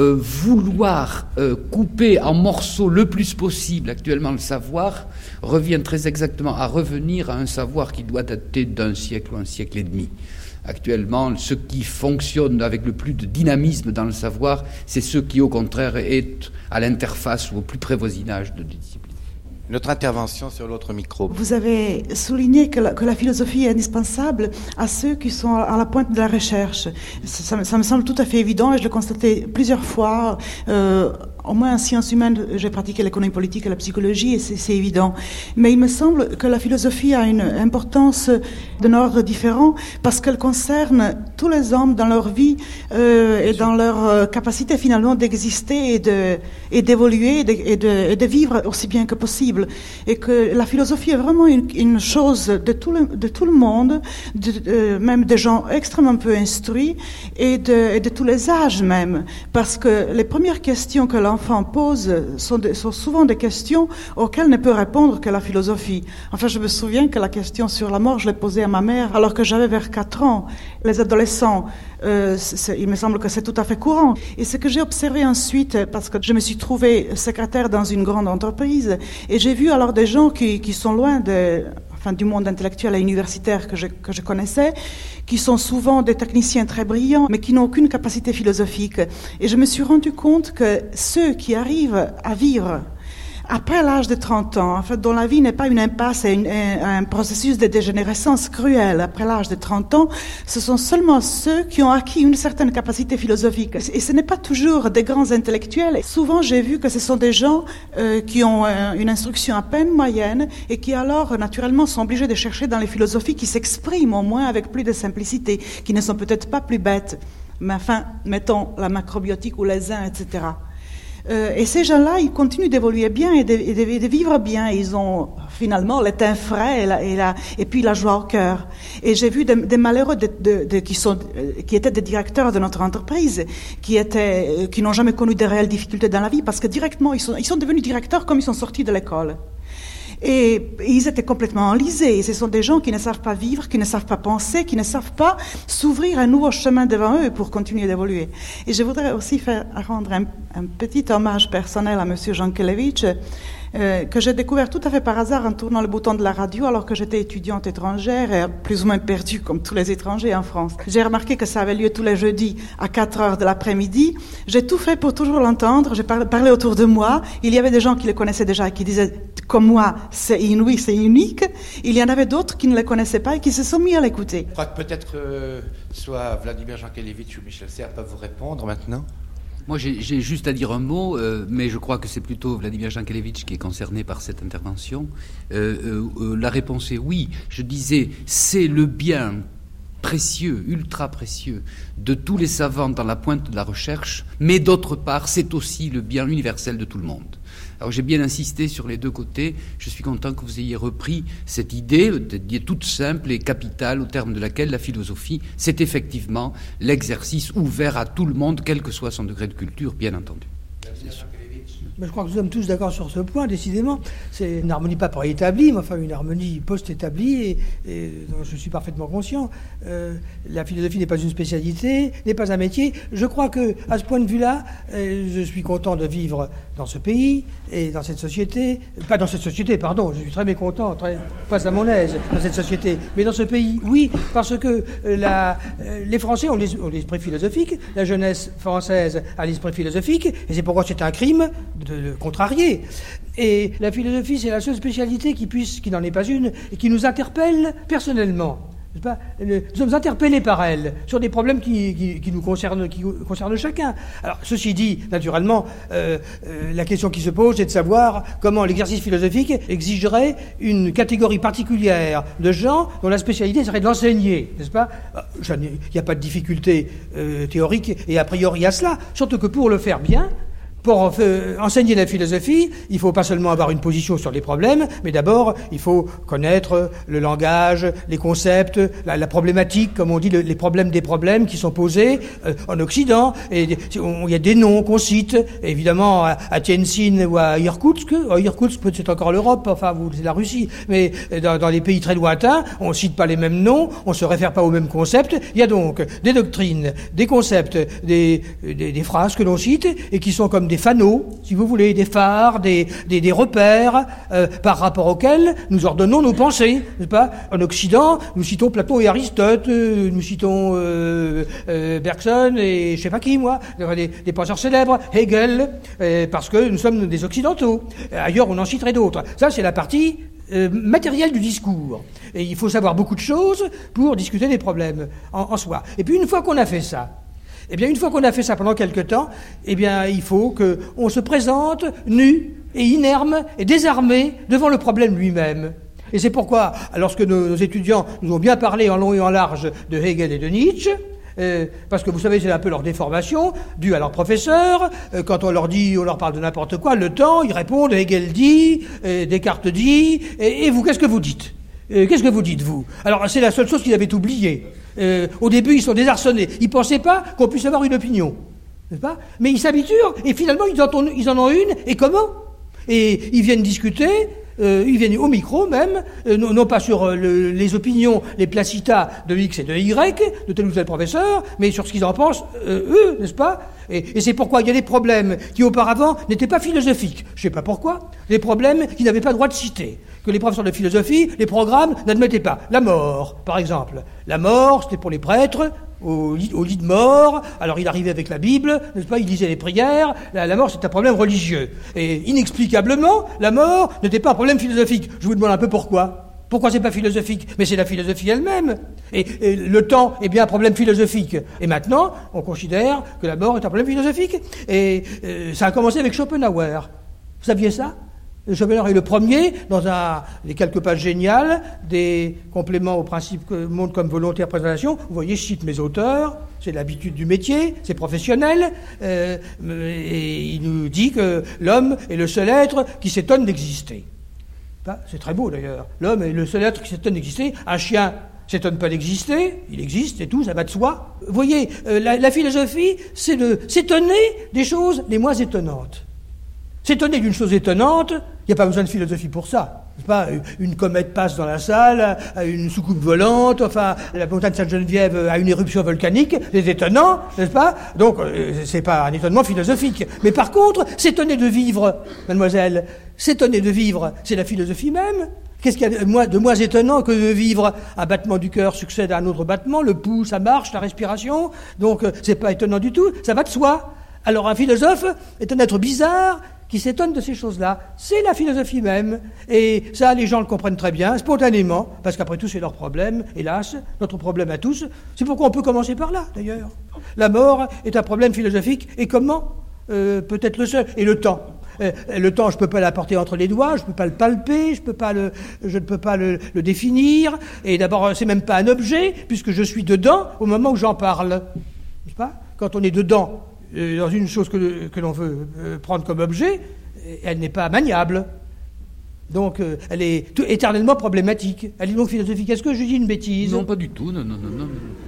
Vouloir couper en morceaux le plus possible actuellement le savoir revient très exactement à revenir à un savoir qui doit dater d'un siècle ou un siècle et demi. Actuellement, ce qui fonctionne avec le plus de dynamisme dans le savoir, c'est ce qui, au contraire, est à l'interface ou au plus près voisinage de disciplines. Notre intervention sur l'autre micro. Vous avez souligné que la philosophie est indispensable à ceux qui sont à la pointe de la recherche. Ça me semble tout à fait évident et je l'ai constaté plusieurs fois. Au moins en sciences humaines, j'ai pratiqué l'économie politique et la psychologie et c'est évident. Mais il me semble que la philosophie a une importance d'un ordre différent parce qu'elle concerne tous les hommes dans leur vie et dans leur capacité finalement d'exister et d'évoluer et de vivre aussi bien que possible. Et que la philosophie est vraiment une chose de tout le monde, même des gens extrêmement peu instruits et de tous les âges même. Parce que les premières questions que l'enfant pose sont souvent des questions auxquelles ne peut répondre que la philosophie. Enfin, je me souviens que la question sur la mort, je l'ai posée à ma mère alors que j'avais vers 4 ans. Les adolescents, il me semble que c'est tout à fait courant. Et ce que j'ai observé ensuite, parce que je me suis trouvée secrétaire dans une grande entreprise, et j'ai vu alors des gens qui sont loin du monde intellectuel et universitaire que je connaissais, qui sont souvent des techniciens très brillants, mais qui n'ont aucune capacité philosophique. Et je me suis rendu compte que ceux qui arrivent à vivre après l'âge de 30 ans, en fait, dont la vie n'est pas une impasse et un processus de dégénérescence cruelle après l'âge de 30 ans, ce sont seulement ceux qui ont acquis une certaine capacité philosophique. Et ce n'est pas toujours des grands intellectuels. Souvent, j'ai vu que ce sont des gens qui ont une instruction à peine moyenne et qui alors, naturellement, sont obligés de chercher dans les philosophies qui s'expriment au moins avec plus de simplicité, qui ne sont peut-être pas plus bêtes, mais enfin, mettons la macrobiotique ou les uns, etc. Et ces gens-là, ils continuent d'évoluer bien et de vivre bien. Ils ont finalement le teint frais et puis la joie au cœur. Et j'ai vu des malheureux qui étaient des directeurs de notre entreprise, qui n'ont jamais connu de réelles difficultés dans la vie parce que directement, ils sont devenus directeurs comme ils sont sortis de l'école. Et ils étaient complètement enlisés. Et ce sont des gens qui ne savent pas vivre, qui ne savent pas penser, qui ne savent pas s'ouvrir un nouveau chemin devant eux pour continuer d'évoluer. Et je voudrais aussi rendre un petit hommage personnel à M. Jankelevitch, que j'ai découvert tout à fait par hasard en tournant le bouton de la radio alors que j'étais étudiante étrangère et plus ou moins perdue comme tous les étrangers en France. J'ai remarqué que ça avait lieu tous les jeudis à 4 heures de l'après-midi. J'ai tout fait pour toujours l'entendre. J'ai parlé autour de moi. Il y avait des gens qui le connaissaient déjà et qui disaient comme moi, c'est inouï, c'est unique. Il y en avait d'autres qui ne le connaissaient pas et qui se sont mis à l'écouter. Je crois que peut-être soit Vladimir Jankelevitch ou Michel Serres peuvent vous répondre maintenant. Moi, j'ai juste à dire un mot, mais je crois que c'est plutôt Vladimir Jankelevitch qui est concerné par cette intervention. La réponse est oui. Je disais, c'est le bien précieux, ultra précieux, de tous les savants dans la pointe de la recherche, mais d'autre part, c'est aussi le bien universel de tout le monde. Alors j'ai bien insisté sur les deux côtés. Je suis content que vous ayez repris cette idée toute simple et capitale au terme de laquelle la philosophie, c'est effectivement l'exercice ouvert à tout le monde, quel que soit son degré de culture, bien entendu. Merci. Mais je crois que nous sommes tous d'accord sur ce point, décidément. C'est une harmonie pas préétablie, mais enfin une harmonie post-établie, et dont je suis parfaitement conscient. La philosophie n'est pas une spécialité, n'est pas un métier. Je crois que, à ce point de vue-là, je suis content de vivre dans ce pays et dans cette société. Pas dans cette société, pardon, je suis très mécontent, pas à mon aise dans cette société, mais dans ce pays, oui, parce que les Français ont l'esprit philosophique, la jeunesse française a l'esprit philosophique, et c'est pourquoi c'est un crime de le contrarier. Et la philosophie, c'est la seule spécialité qui n'en est pas une, et qui nous interpelle personnellement. Nous sommes interpellés par elle sur des problèmes qui nous concernent, qui concernent chacun. Alors, ceci dit, naturellement, la question qui se pose, c'est de savoir comment l'exercice philosophique exigerait une catégorie particulière de gens dont la spécialité serait de l'enseigner, n'est-ce pas ? Il n'y a pas de difficulté théorique et a priori à cela, surtout que pour le faire bien, pour enseigner la philosophie, il ne faut pas seulement avoir une position sur les problèmes, mais d'abord, il faut connaître le langage, les concepts, la problématique, comme on dit, les problèmes des problèmes qui sont posés en Occident. Et il y a des noms qu'on cite, évidemment, à Tientsin ou à Irkoutsk. Irkoutsk, peut-être c'est encore l'Europe, enfin, c'est la Russie, mais dans les pays très lointains, on ne cite pas les mêmes noms, on ne se réfère pas aux mêmes concepts. Il y a donc des doctrines, des concepts, des phrases que l'on cite, et qui sont comme des fanaux, si vous voulez, des phares, des repères par rapport auxquels nous ordonnons nos pensées, n'est-ce pas ? En Occident, nous citons Platon et Aristote, nous citons Bergson et je sais pas qui, moi, des penseurs célèbres, Hegel, parce que nous sommes des Occidentaux. Ailleurs, on en citerait d'autres. Ça, c'est la partie matérielle du discours. Et il faut savoir beaucoup de choses pour discuter des problèmes en soi. Et puis, une fois qu'on a fait ça, pendant quelque temps, il faut qu'on se présente nu et inerme et désarmé devant le problème lui-même. Et c'est pourquoi, lorsque nos étudiants nous ont bien parlé en long et en large de Hegel et de Nietzsche, parce que vous savez, c'est un peu leur déformation, due à leur professeur, quand on leur parle de n'importe quoi, le temps, ils répondent, Hegel dit, Descartes dit, et vous, qu'est-ce que vous dites ? Qu'est-ce que vous dites, vous ? Alors, c'est la seule chose qu'ils avaient oubliée. Au début, ils sont désarçonnés. Ils ne pensaient pas qu'on puisse avoir une opinion. N'est-ce pas ? Mais ils s'habituent, et finalement, ils en ont une, et comment ? Et ils viennent discuter, ils viennent au micro même, non pas sur les opinions, les placitas de X et de Y, de tel ou tel professeur, mais sur ce qu'ils en pensent, eux, n'est-ce pas ? Et c'est pourquoi il y a des problèmes qui auparavant n'étaient pas philosophiques. Je ne sais pas pourquoi. Des problèmes qu'ils n'avaient pas le droit de citer. Que les professeurs de philosophie, les programmes n'admettaient pas. La mort, par exemple. La mort, c'était pour les prêtres, au lit de mort. Alors il arrivait avec la Bible, n'est-ce pas ? Il lisait les prières. La mort, c'est un problème religieux. Et inexplicablement, la mort n'était pas un problème philosophique. Je vous demande un peu pourquoi. Pourquoi c'est pas philosophique ? Mais c'est la philosophie elle-même. Et le temps est bien un problème philosophique. Et maintenant, on considère que la mort est un problème philosophique. Et ça a commencé avec Schopenhauer. Vous saviez ça ? Schopenhauer est le premier, dans les quelques pages géniales, des compléments au principe monde comme volonté et représentation. Vous voyez, je cite mes auteurs, c'est l'habitude du métier, c'est professionnel, et il nous dit que l'homme est le seul être qui s'étonne d'exister. C'est très beau d'ailleurs. L'homme est le seul être qui s'étonne d'exister. Un chien s'étonne pas d'exister, il existe et tout, ça va de soi. Vous voyez, la philosophie, c'est de s'étonner des choses les moins étonnantes. S'étonner d'une chose étonnante, il n'y a pas besoin de philosophie pour ça. C'est pas une comète passe dans la salle, une soucoupe volante, enfin, la montagne Sainte-Geneviève a une éruption volcanique, c'est étonnant, n'est-ce pas ? Donc, c'est pas un étonnement philosophique. Mais par contre, s'étonner de vivre, mademoiselle, s'étonner de vivre, c'est la philosophie même. Qu'est-ce qu'il y a de moins étonnant que de vivre ? Un battement du cœur succède à un autre battement, le pouls, ça marche, la respiration, donc c'est pas étonnant du tout, ça va de soi. Alors un philosophe est un être bizarre qui s'étonne de ces choses-là. C'est la philosophie même. Et ça, les gens le comprennent très bien, spontanément, parce qu'après tout, c'est leur problème, hélas, notre problème à tous. C'est pourquoi on peut commencer par là, d'ailleurs. La mort est un problème philosophique. Et comment ? Peut-être le seul. Et le temps. Le temps, je ne peux pas l'apporter entre les doigts, je ne peux pas le palper, je ne peux pas le définir. Et d'abord, c'est même pas un objet, puisque je suis dedans au moment où j'en parle. N'est-ce pas ? Quand on est dedans, dans une chose que l'on veut prendre comme objet, elle n'est pas maniable. Donc, elle est éternellement problématique. Elle est donc philosophique. Est-ce que je dis une bêtise ? Non, pas du tout. Non.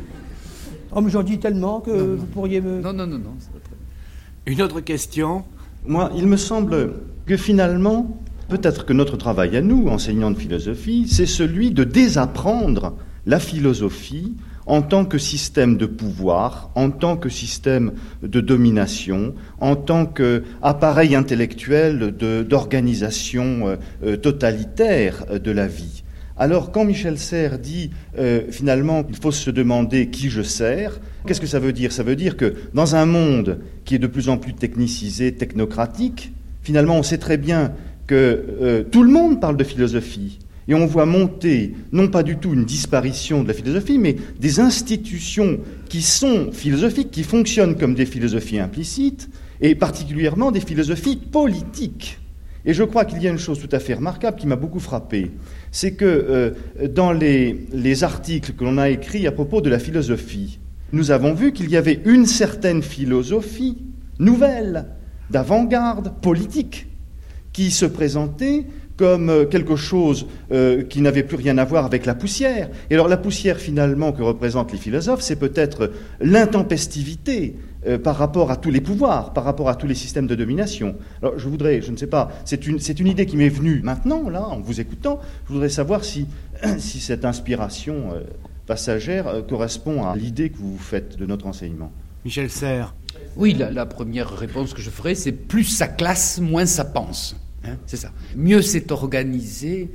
Oh, mais j'en dis tellement que vous pourriez me... Non. Une autre question ? Moi, il me semble que finalement, peut-être que notre travail à nous, enseignants de philosophie, c'est celui de désapprendre la philosophie en tant que système de pouvoir, en tant que système de domination, en tant qu'appareil intellectuel d'organisation totalitaire de la vie. Alors, quand Michel Serres dit finalement il faut se demander qui je sers, qu'est-ce que ça veut dire ? Ça veut dire que dans un monde qui est de plus en plus technicisé, technocratique, finalement on sait très bien que tout le monde parle de philosophie. Et on voit monter, non pas du tout une disparition de la philosophie, mais des institutions qui sont philosophiques, qui fonctionnent comme des philosophies implicites, et particulièrement des philosophies politiques. Et je crois qu'il y a une chose tout à fait remarquable qui m'a beaucoup frappé, c'est que dans les articles que l'on a écrits à propos de la philosophie, nous avons vu qu'il y avait une certaine philosophie nouvelle, d'avant-garde, politique, qui se présentait comme quelque chose qui n'avait plus rien à voir avec la poussière. Et alors la poussière, finalement, que représentent les philosophes, c'est peut-être l'intempestivité par rapport à tous les pouvoirs, par rapport à tous les systèmes de domination. Alors je ne sais pas, c'est une idée qui m'est venue maintenant, là, en vous écoutant. Je voudrais savoir si cette inspiration passagère correspond à l'idée que vous faites de notre enseignement. Michel Serres. Oui, la première réponse que je ferai, c'est plus ça classe, moins ça pense. C'est ça. Mieux c'est organisé,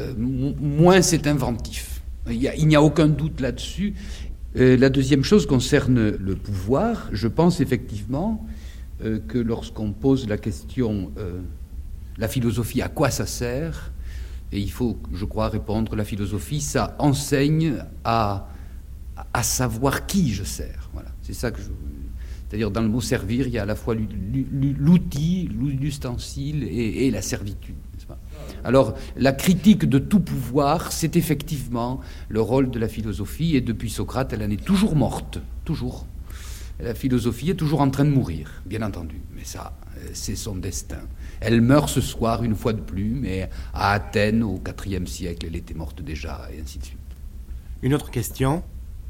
moins c'est inventif. Il n'y a aucun doute là-dessus. La deuxième chose concerne le pouvoir. Je pense effectivement que lorsqu'on pose la question la philosophie, à quoi ça sert ? Et il faut, je crois, répondre la philosophie, ça enseigne à savoir qui je sers. Voilà. C'est ça que c'est-à-dire, dans le mot servir, il y a à la fois l'outil, l'ustensile et la servitude. N'est-ce pas ? Alors, la critique de tout pouvoir, c'est effectivement le rôle de la philosophie, et depuis Socrate, elle en est toujours morte, toujours. La philosophie est toujours en train de mourir, bien entendu, mais ça, c'est son destin. Elle meurt ce soir, une fois de plus, mais à Athènes, au IVe siècle, elle était morte déjà, et ainsi de suite. Une autre question ?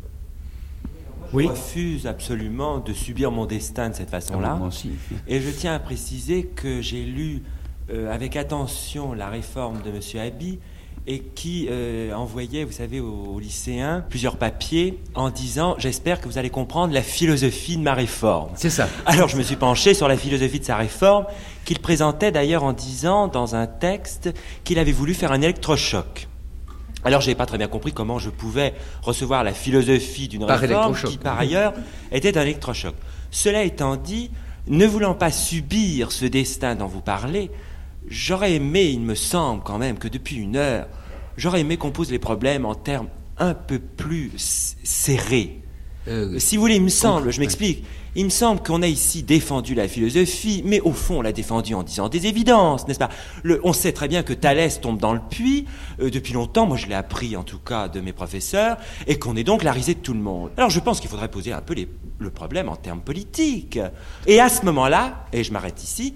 Je refuse absolument de subir mon destin de cette façon-là. Moi aussi. Et je tiens à préciser que j'ai lu avec attention la réforme de M. Haby et qui envoyait, vous savez, aux lycéens plusieurs papiers en disant « J'espère que vous allez comprendre la philosophie de ma réforme ». C'est ça. Alors je me suis penché sur la philosophie de sa réforme, qu'il présentait d'ailleurs en disant dans un texte qu'il avait voulu faire un électrochoc. Alors, je n'ai pas très bien compris comment je pouvais recevoir la philosophie d'une réforme qui, par ailleurs, était un électrochoc. Cela étant dit, ne voulant pas subir ce destin dont vous parlez, j'aurais aimé, il me semble quand même, que depuis une heure, j'aurais aimé qu'on pose les problèmes en termes un peu plus serrés. Si vous voulez, il me semble, je m'explique, il me semble qu'on a ici défendu la philosophie, mais au fond, on l'a défendue en disant des évidences, n'est-ce pas ? On sait très bien que Thalès tombe dans le puits, depuis longtemps, moi je l'ai appris en tout cas de mes professeurs, et qu'on est donc la risée de tout le monde. Alors je pense qu'il faudrait poser un peu le problème en termes politiques. Et à ce moment-là, et je m'arrête ici,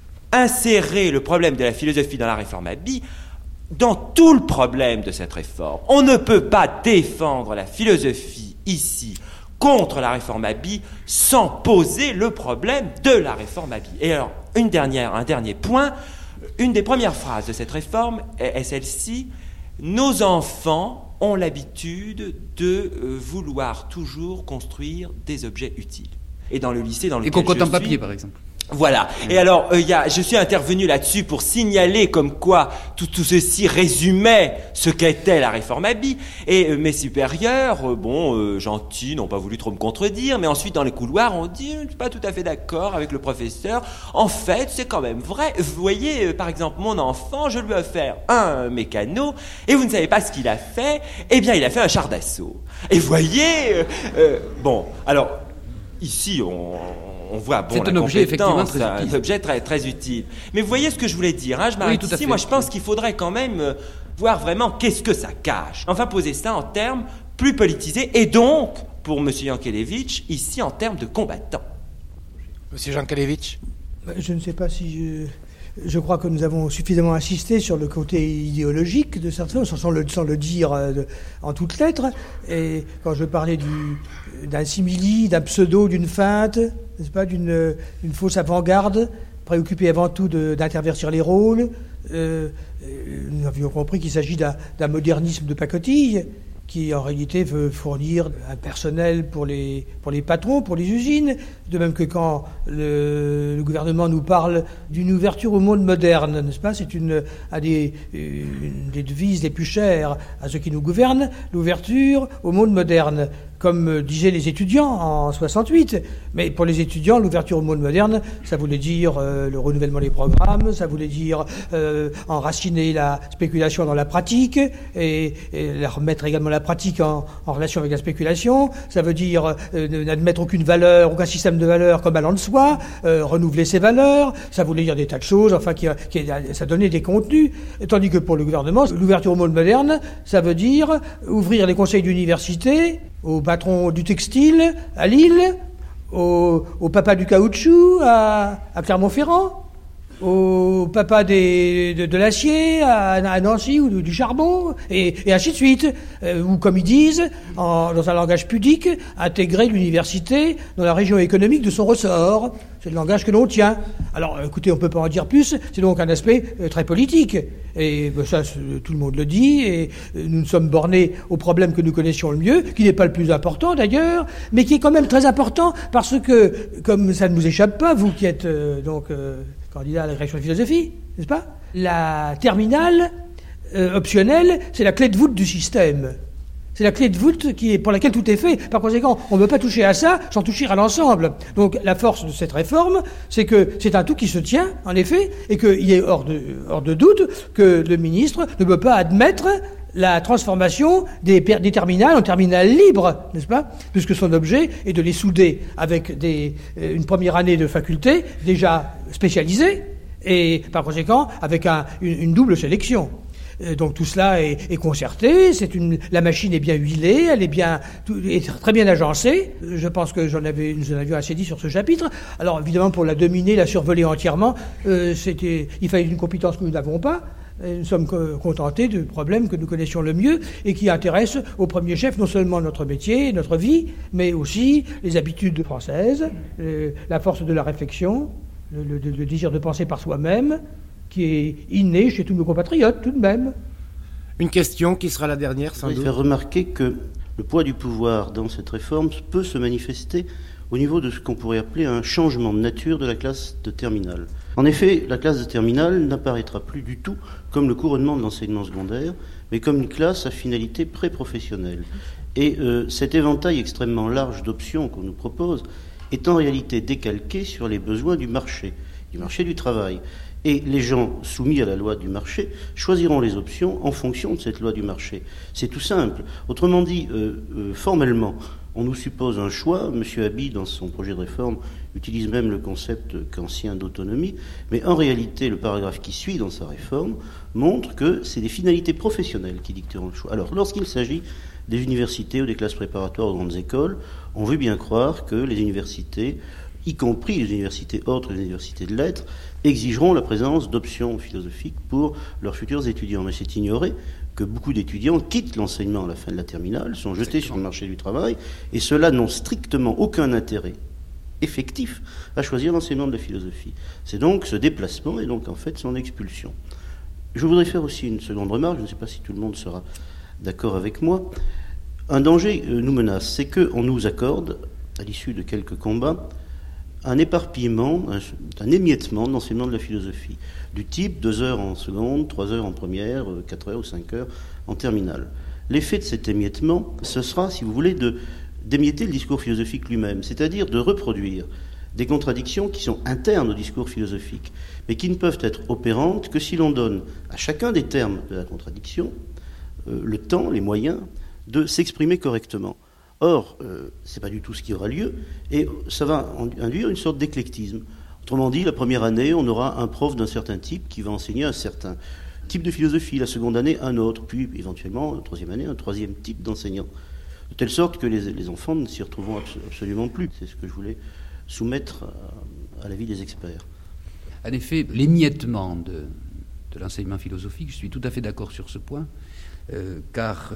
insérer le problème de la philosophie dans la réforme Haby, dans tout le problème de cette réforme. On ne peut pas défendre la philosophie ici, contre la réforme Haby sans poser le problème de la réforme Haby. Et alors, un dernier point, une des premières phrases de cette réforme est celle-ci: nos enfants ont l'habitude de vouloir toujours construire des objets utiles. Et dans le lycée dans lequel je suis... Et cocotte en papier, par exemple. Voilà. Et alors, je suis intervenu là-dessus pour signaler comme quoi tout ceci résumait ce qu'était la réforme Haby. Et mes supérieurs, gentils, n'ont pas voulu trop me contredire, mais ensuite dans les couloirs, on dit « Je suis pas tout à fait d'accord avec le professeur. En fait, c'est quand même vrai. Vous voyez, par exemple, mon enfant, je lui ai offert un mécano, et vous ne savez pas ce qu'il a fait. Eh bien, il a fait un char d'assaut. Et vous voyez... alors, ici, on voit, c'est un objet effectivement très utile. Un objet très, très utile. Mais vous voyez ce que je voulais dire, hein, je m'arrête ici. Moi, je pense qu'il faudrait quand même voir vraiment qu'est-ce que ça cache. Enfin, poser ça en termes plus politisés, et donc, pour M. Jankélévitch, ici en termes de combattants. Monsieur Jankélévitch ? Je ne sais pas si... Je crois que nous avons suffisamment insisté sur le côté idéologique de certains, sans le dire en toutes lettres. Et quand je parlais d'un simili, d'un pseudo, d'une feinte, n'est-ce pas, d'une fausse avant-garde préoccupé avant tout d'intervertir les rôles. Nous avions compris qu'il s'agit d'un modernisme de pacotille qui en réalité veut fournir un personnel pour les patrons, pour les usines, de même que quand le gouvernement nous parle d'une ouverture au monde moderne, n'est-ce pas? C'est une des devises les plus chères à ceux qui nous gouvernent, l'ouverture au monde moderne, comme disaient les étudiants en 68. Mais pour les étudiants, l'ouverture au monde moderne, ça voulait dire le renouvellement des programmes, ça voulait dire enraciner la spéculation dans la pratique et la remettre également la pratique en relation avec la spéculation. Ça veut dire n'admettre aucune valeur, aucun système de valeurs comme allant de soi, renouveler ses valeurs. Ça voulait dire des tas de choses, enfin, ça donnait des contenus. Tandis que pour le gouvernement, l'ouverture au monde moderne, ça veut dire ouvrir les conseils d'université aux patrons du textile à Lille, au papa du caoutchouc à Clermont-Ferrand, au papa de l'acier à Nancy ou du charbon, et ainsi de suite. Ou comme ils disent, dans un langage pudique, intégrer l'université dans la région économique de son ressort. C'est le langage que l'on tient. Alors, écoutez, on ne peut pas en dire plus, c'est donc un aspect très politique. Et ça, tout le monde le dit, et nous nous sommes bornés au problème que nous connaissions le mieux, qui n'est pas le plus important d'ailleurs, mais qui est quand même très important parce que, comme ça ne vous échappe pas, vous qui êtes candidat à la direction de philosophie, n'est-ce pas? La terminale optionnelle, c'est la clé de voûte du système. C'est la clé de voûte pour laquelle tout est fait. Par conséquent, on ne peut pas toucher à ça sans toucher à l'ensemble. Donc la force de cette réforme, c'est que c'est un tout qui se tient, en effet, et qu'il est hors de doute que le ministre ne peut pas admettre la transformation des terminales en terminales libres, n'est-ce pas? Puisque son objet est de les souder avec une première année de faculté déjà spécialisée, et par conséquent avec une double sélection. Donc tout cela est concerté, la machine est bien huilée, elle est très bien agencée. Je pense que nous en avions assez dit sur ce chapitre. Alors évidemment, pour la dominer, la survoler entièrement, il fallait une compétence que nous n'avons pas. Nous sommes contentés du problème que nous connaissions le mieux et qui intéresse au premier chef non seulement notre métier, notre vie, mais aussi les habitudes françaises, la force de la réflexion, le désir de penser par soi-même, qui est inné chez tous nos compatriotes, tout de même. Une question qui sera la dernière, sans doute. Je vais faire remarquer que le poids du pouvoir dans cette réforme peut se manifester au niveau de ce qu'on pourrait appeler un changement de nature de la classe de terminale. En effet, la classe de terminale n'apparaîtra plus du tout comme le couronnement de l'enseignement secondaire, mais comme une classe à finalité pré-professionnelle. Et cet éventail extrêmement large d'options qu'on nous propose est en réalité décalqué sur les besoins du marché du travail. Et les gens soumis à la loi du marché choisiront les options en fonction de cette loi du marché. C'est tout simple. Autrement dit, formellement, on nous suppose un choix. M. Haby, dans son projet de réforme, utilise même le concept kantien d'autonomie. Mais en réalité, le paragraphe qui suit dans sa réforme montre que c'est des finalités professionnelles qui dicteront le choix. Alors, lorsqu'il s'agit des universités ou des classes préparatoires aux grandes écoles, on veut bien croire que les universités, y compris les universités autres, les universités de lettres, exigeront la présence d'options philosophiques pour leurs futurs étudiants. Mais c'est ignorer que beaucoup d'étudiants quittent l'enseignement à la fin de la terminale, sont jetés sur le marché du travail, et ceux-là n'ont strictement aucun intérêt effectif à choisir l'enseignement de la philosophie. C'est donc ce déplacement et donc en fait son expulsion. Je voudrais faire aussi une seconde remarque, je ne sais pas si tout le monde sera d'accord avec moi. Un danger nous menace, c'est qu'on nous accorde, à l'issue de quelques combats, un éparpillement, un émiettement de l'enseignement de la philosophie, du type 2 heures en seconde, 3 heures en première, 4 heures ou 5 heures en terminale. L'effet de cet émiettement, ce sera, si vous voulez, d'émietter le discours philosophique lui-même, c'est-à-dire de reproduire des contradictions qui sont internes au discours philosophique, mais qui ne peuvent être opérantes que si l'on donne à chacun des termes de la contradiction le temps, les moyens de s'exprimer correctement. Or, ce n'est pas du tout ce qui aura lieu, et ça va induire une sorte d'éclectisme. Autrement dit, la première année, on aura un prof d'un certain type qui va enseigner un certain type de philosophie, la seconde année, un autre, puis éventuellement, la troisième année, un troisième type d'enseignant. De telle sorte que les enfants ne s'y retrouveront absolument plus. C'est ce que je voulais soumettre à l'avis des experts. En effet, l'émiettement de l'enseignement philosophique, je suis tout à fait d'accord sur ce point, car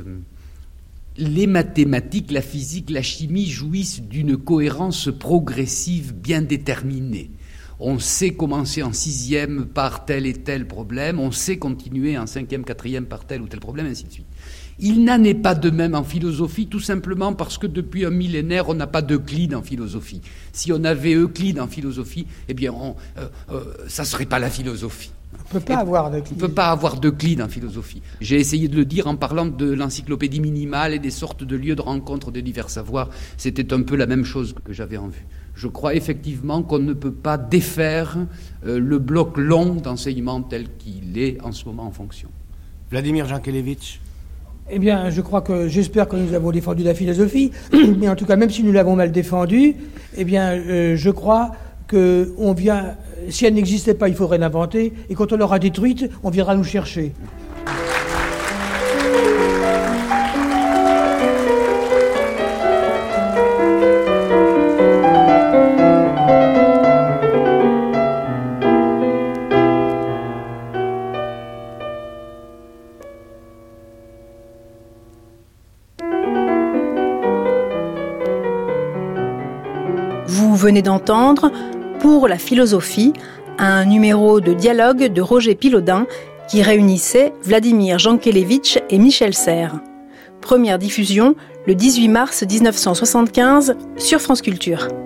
les mathématiques, la physique, la chimie jouissent d'une cohérence progressive bien déterminée. on sait commencer en 6e par tel et tel problème, on sait continuer en 5e, 4e par tel ou tel problème, ainsi de suite. Il n'en est pas de même en philosophie, tout simplement parce que depuis un millénaire, on n'a pas d'Euclide en philosophie. Si on avait Euclide en philosophie, eh bien, ça ne serait pas la philosophie. On ne peut pas avoir d'Euclide. On ne peut pas avoir d'Euclide en philosophie. J'ai essayé de le dire en parlant de l'encyclopédie minimale et des sortes de lieux de rencontre des divers savoirs. C'était un peu la même chose que j'avais en vue. Je crois effectivement qu'on ne peut pas défaire le bloc long d'enseignement tel qu'il est en ce moment en fonction. Vladimir Jankélévitch. Eh bien, j'espère que nous avons défendu la philosophie, mais en tout cas, même si nous l'avons mal défendue, eh bien, je crois que si elle n'existait pas, il faudrait l'inventer, et quand on l'aura détruite, on viendra nous chercher. Vous venez d'entendre Pour la philosophie, un numéro de dialogue de Roger Pilaudin qui réunissait Vladimir Jankélévitch et Michel Serres. Première diffusion le 18 mars 1975 sur France Culture.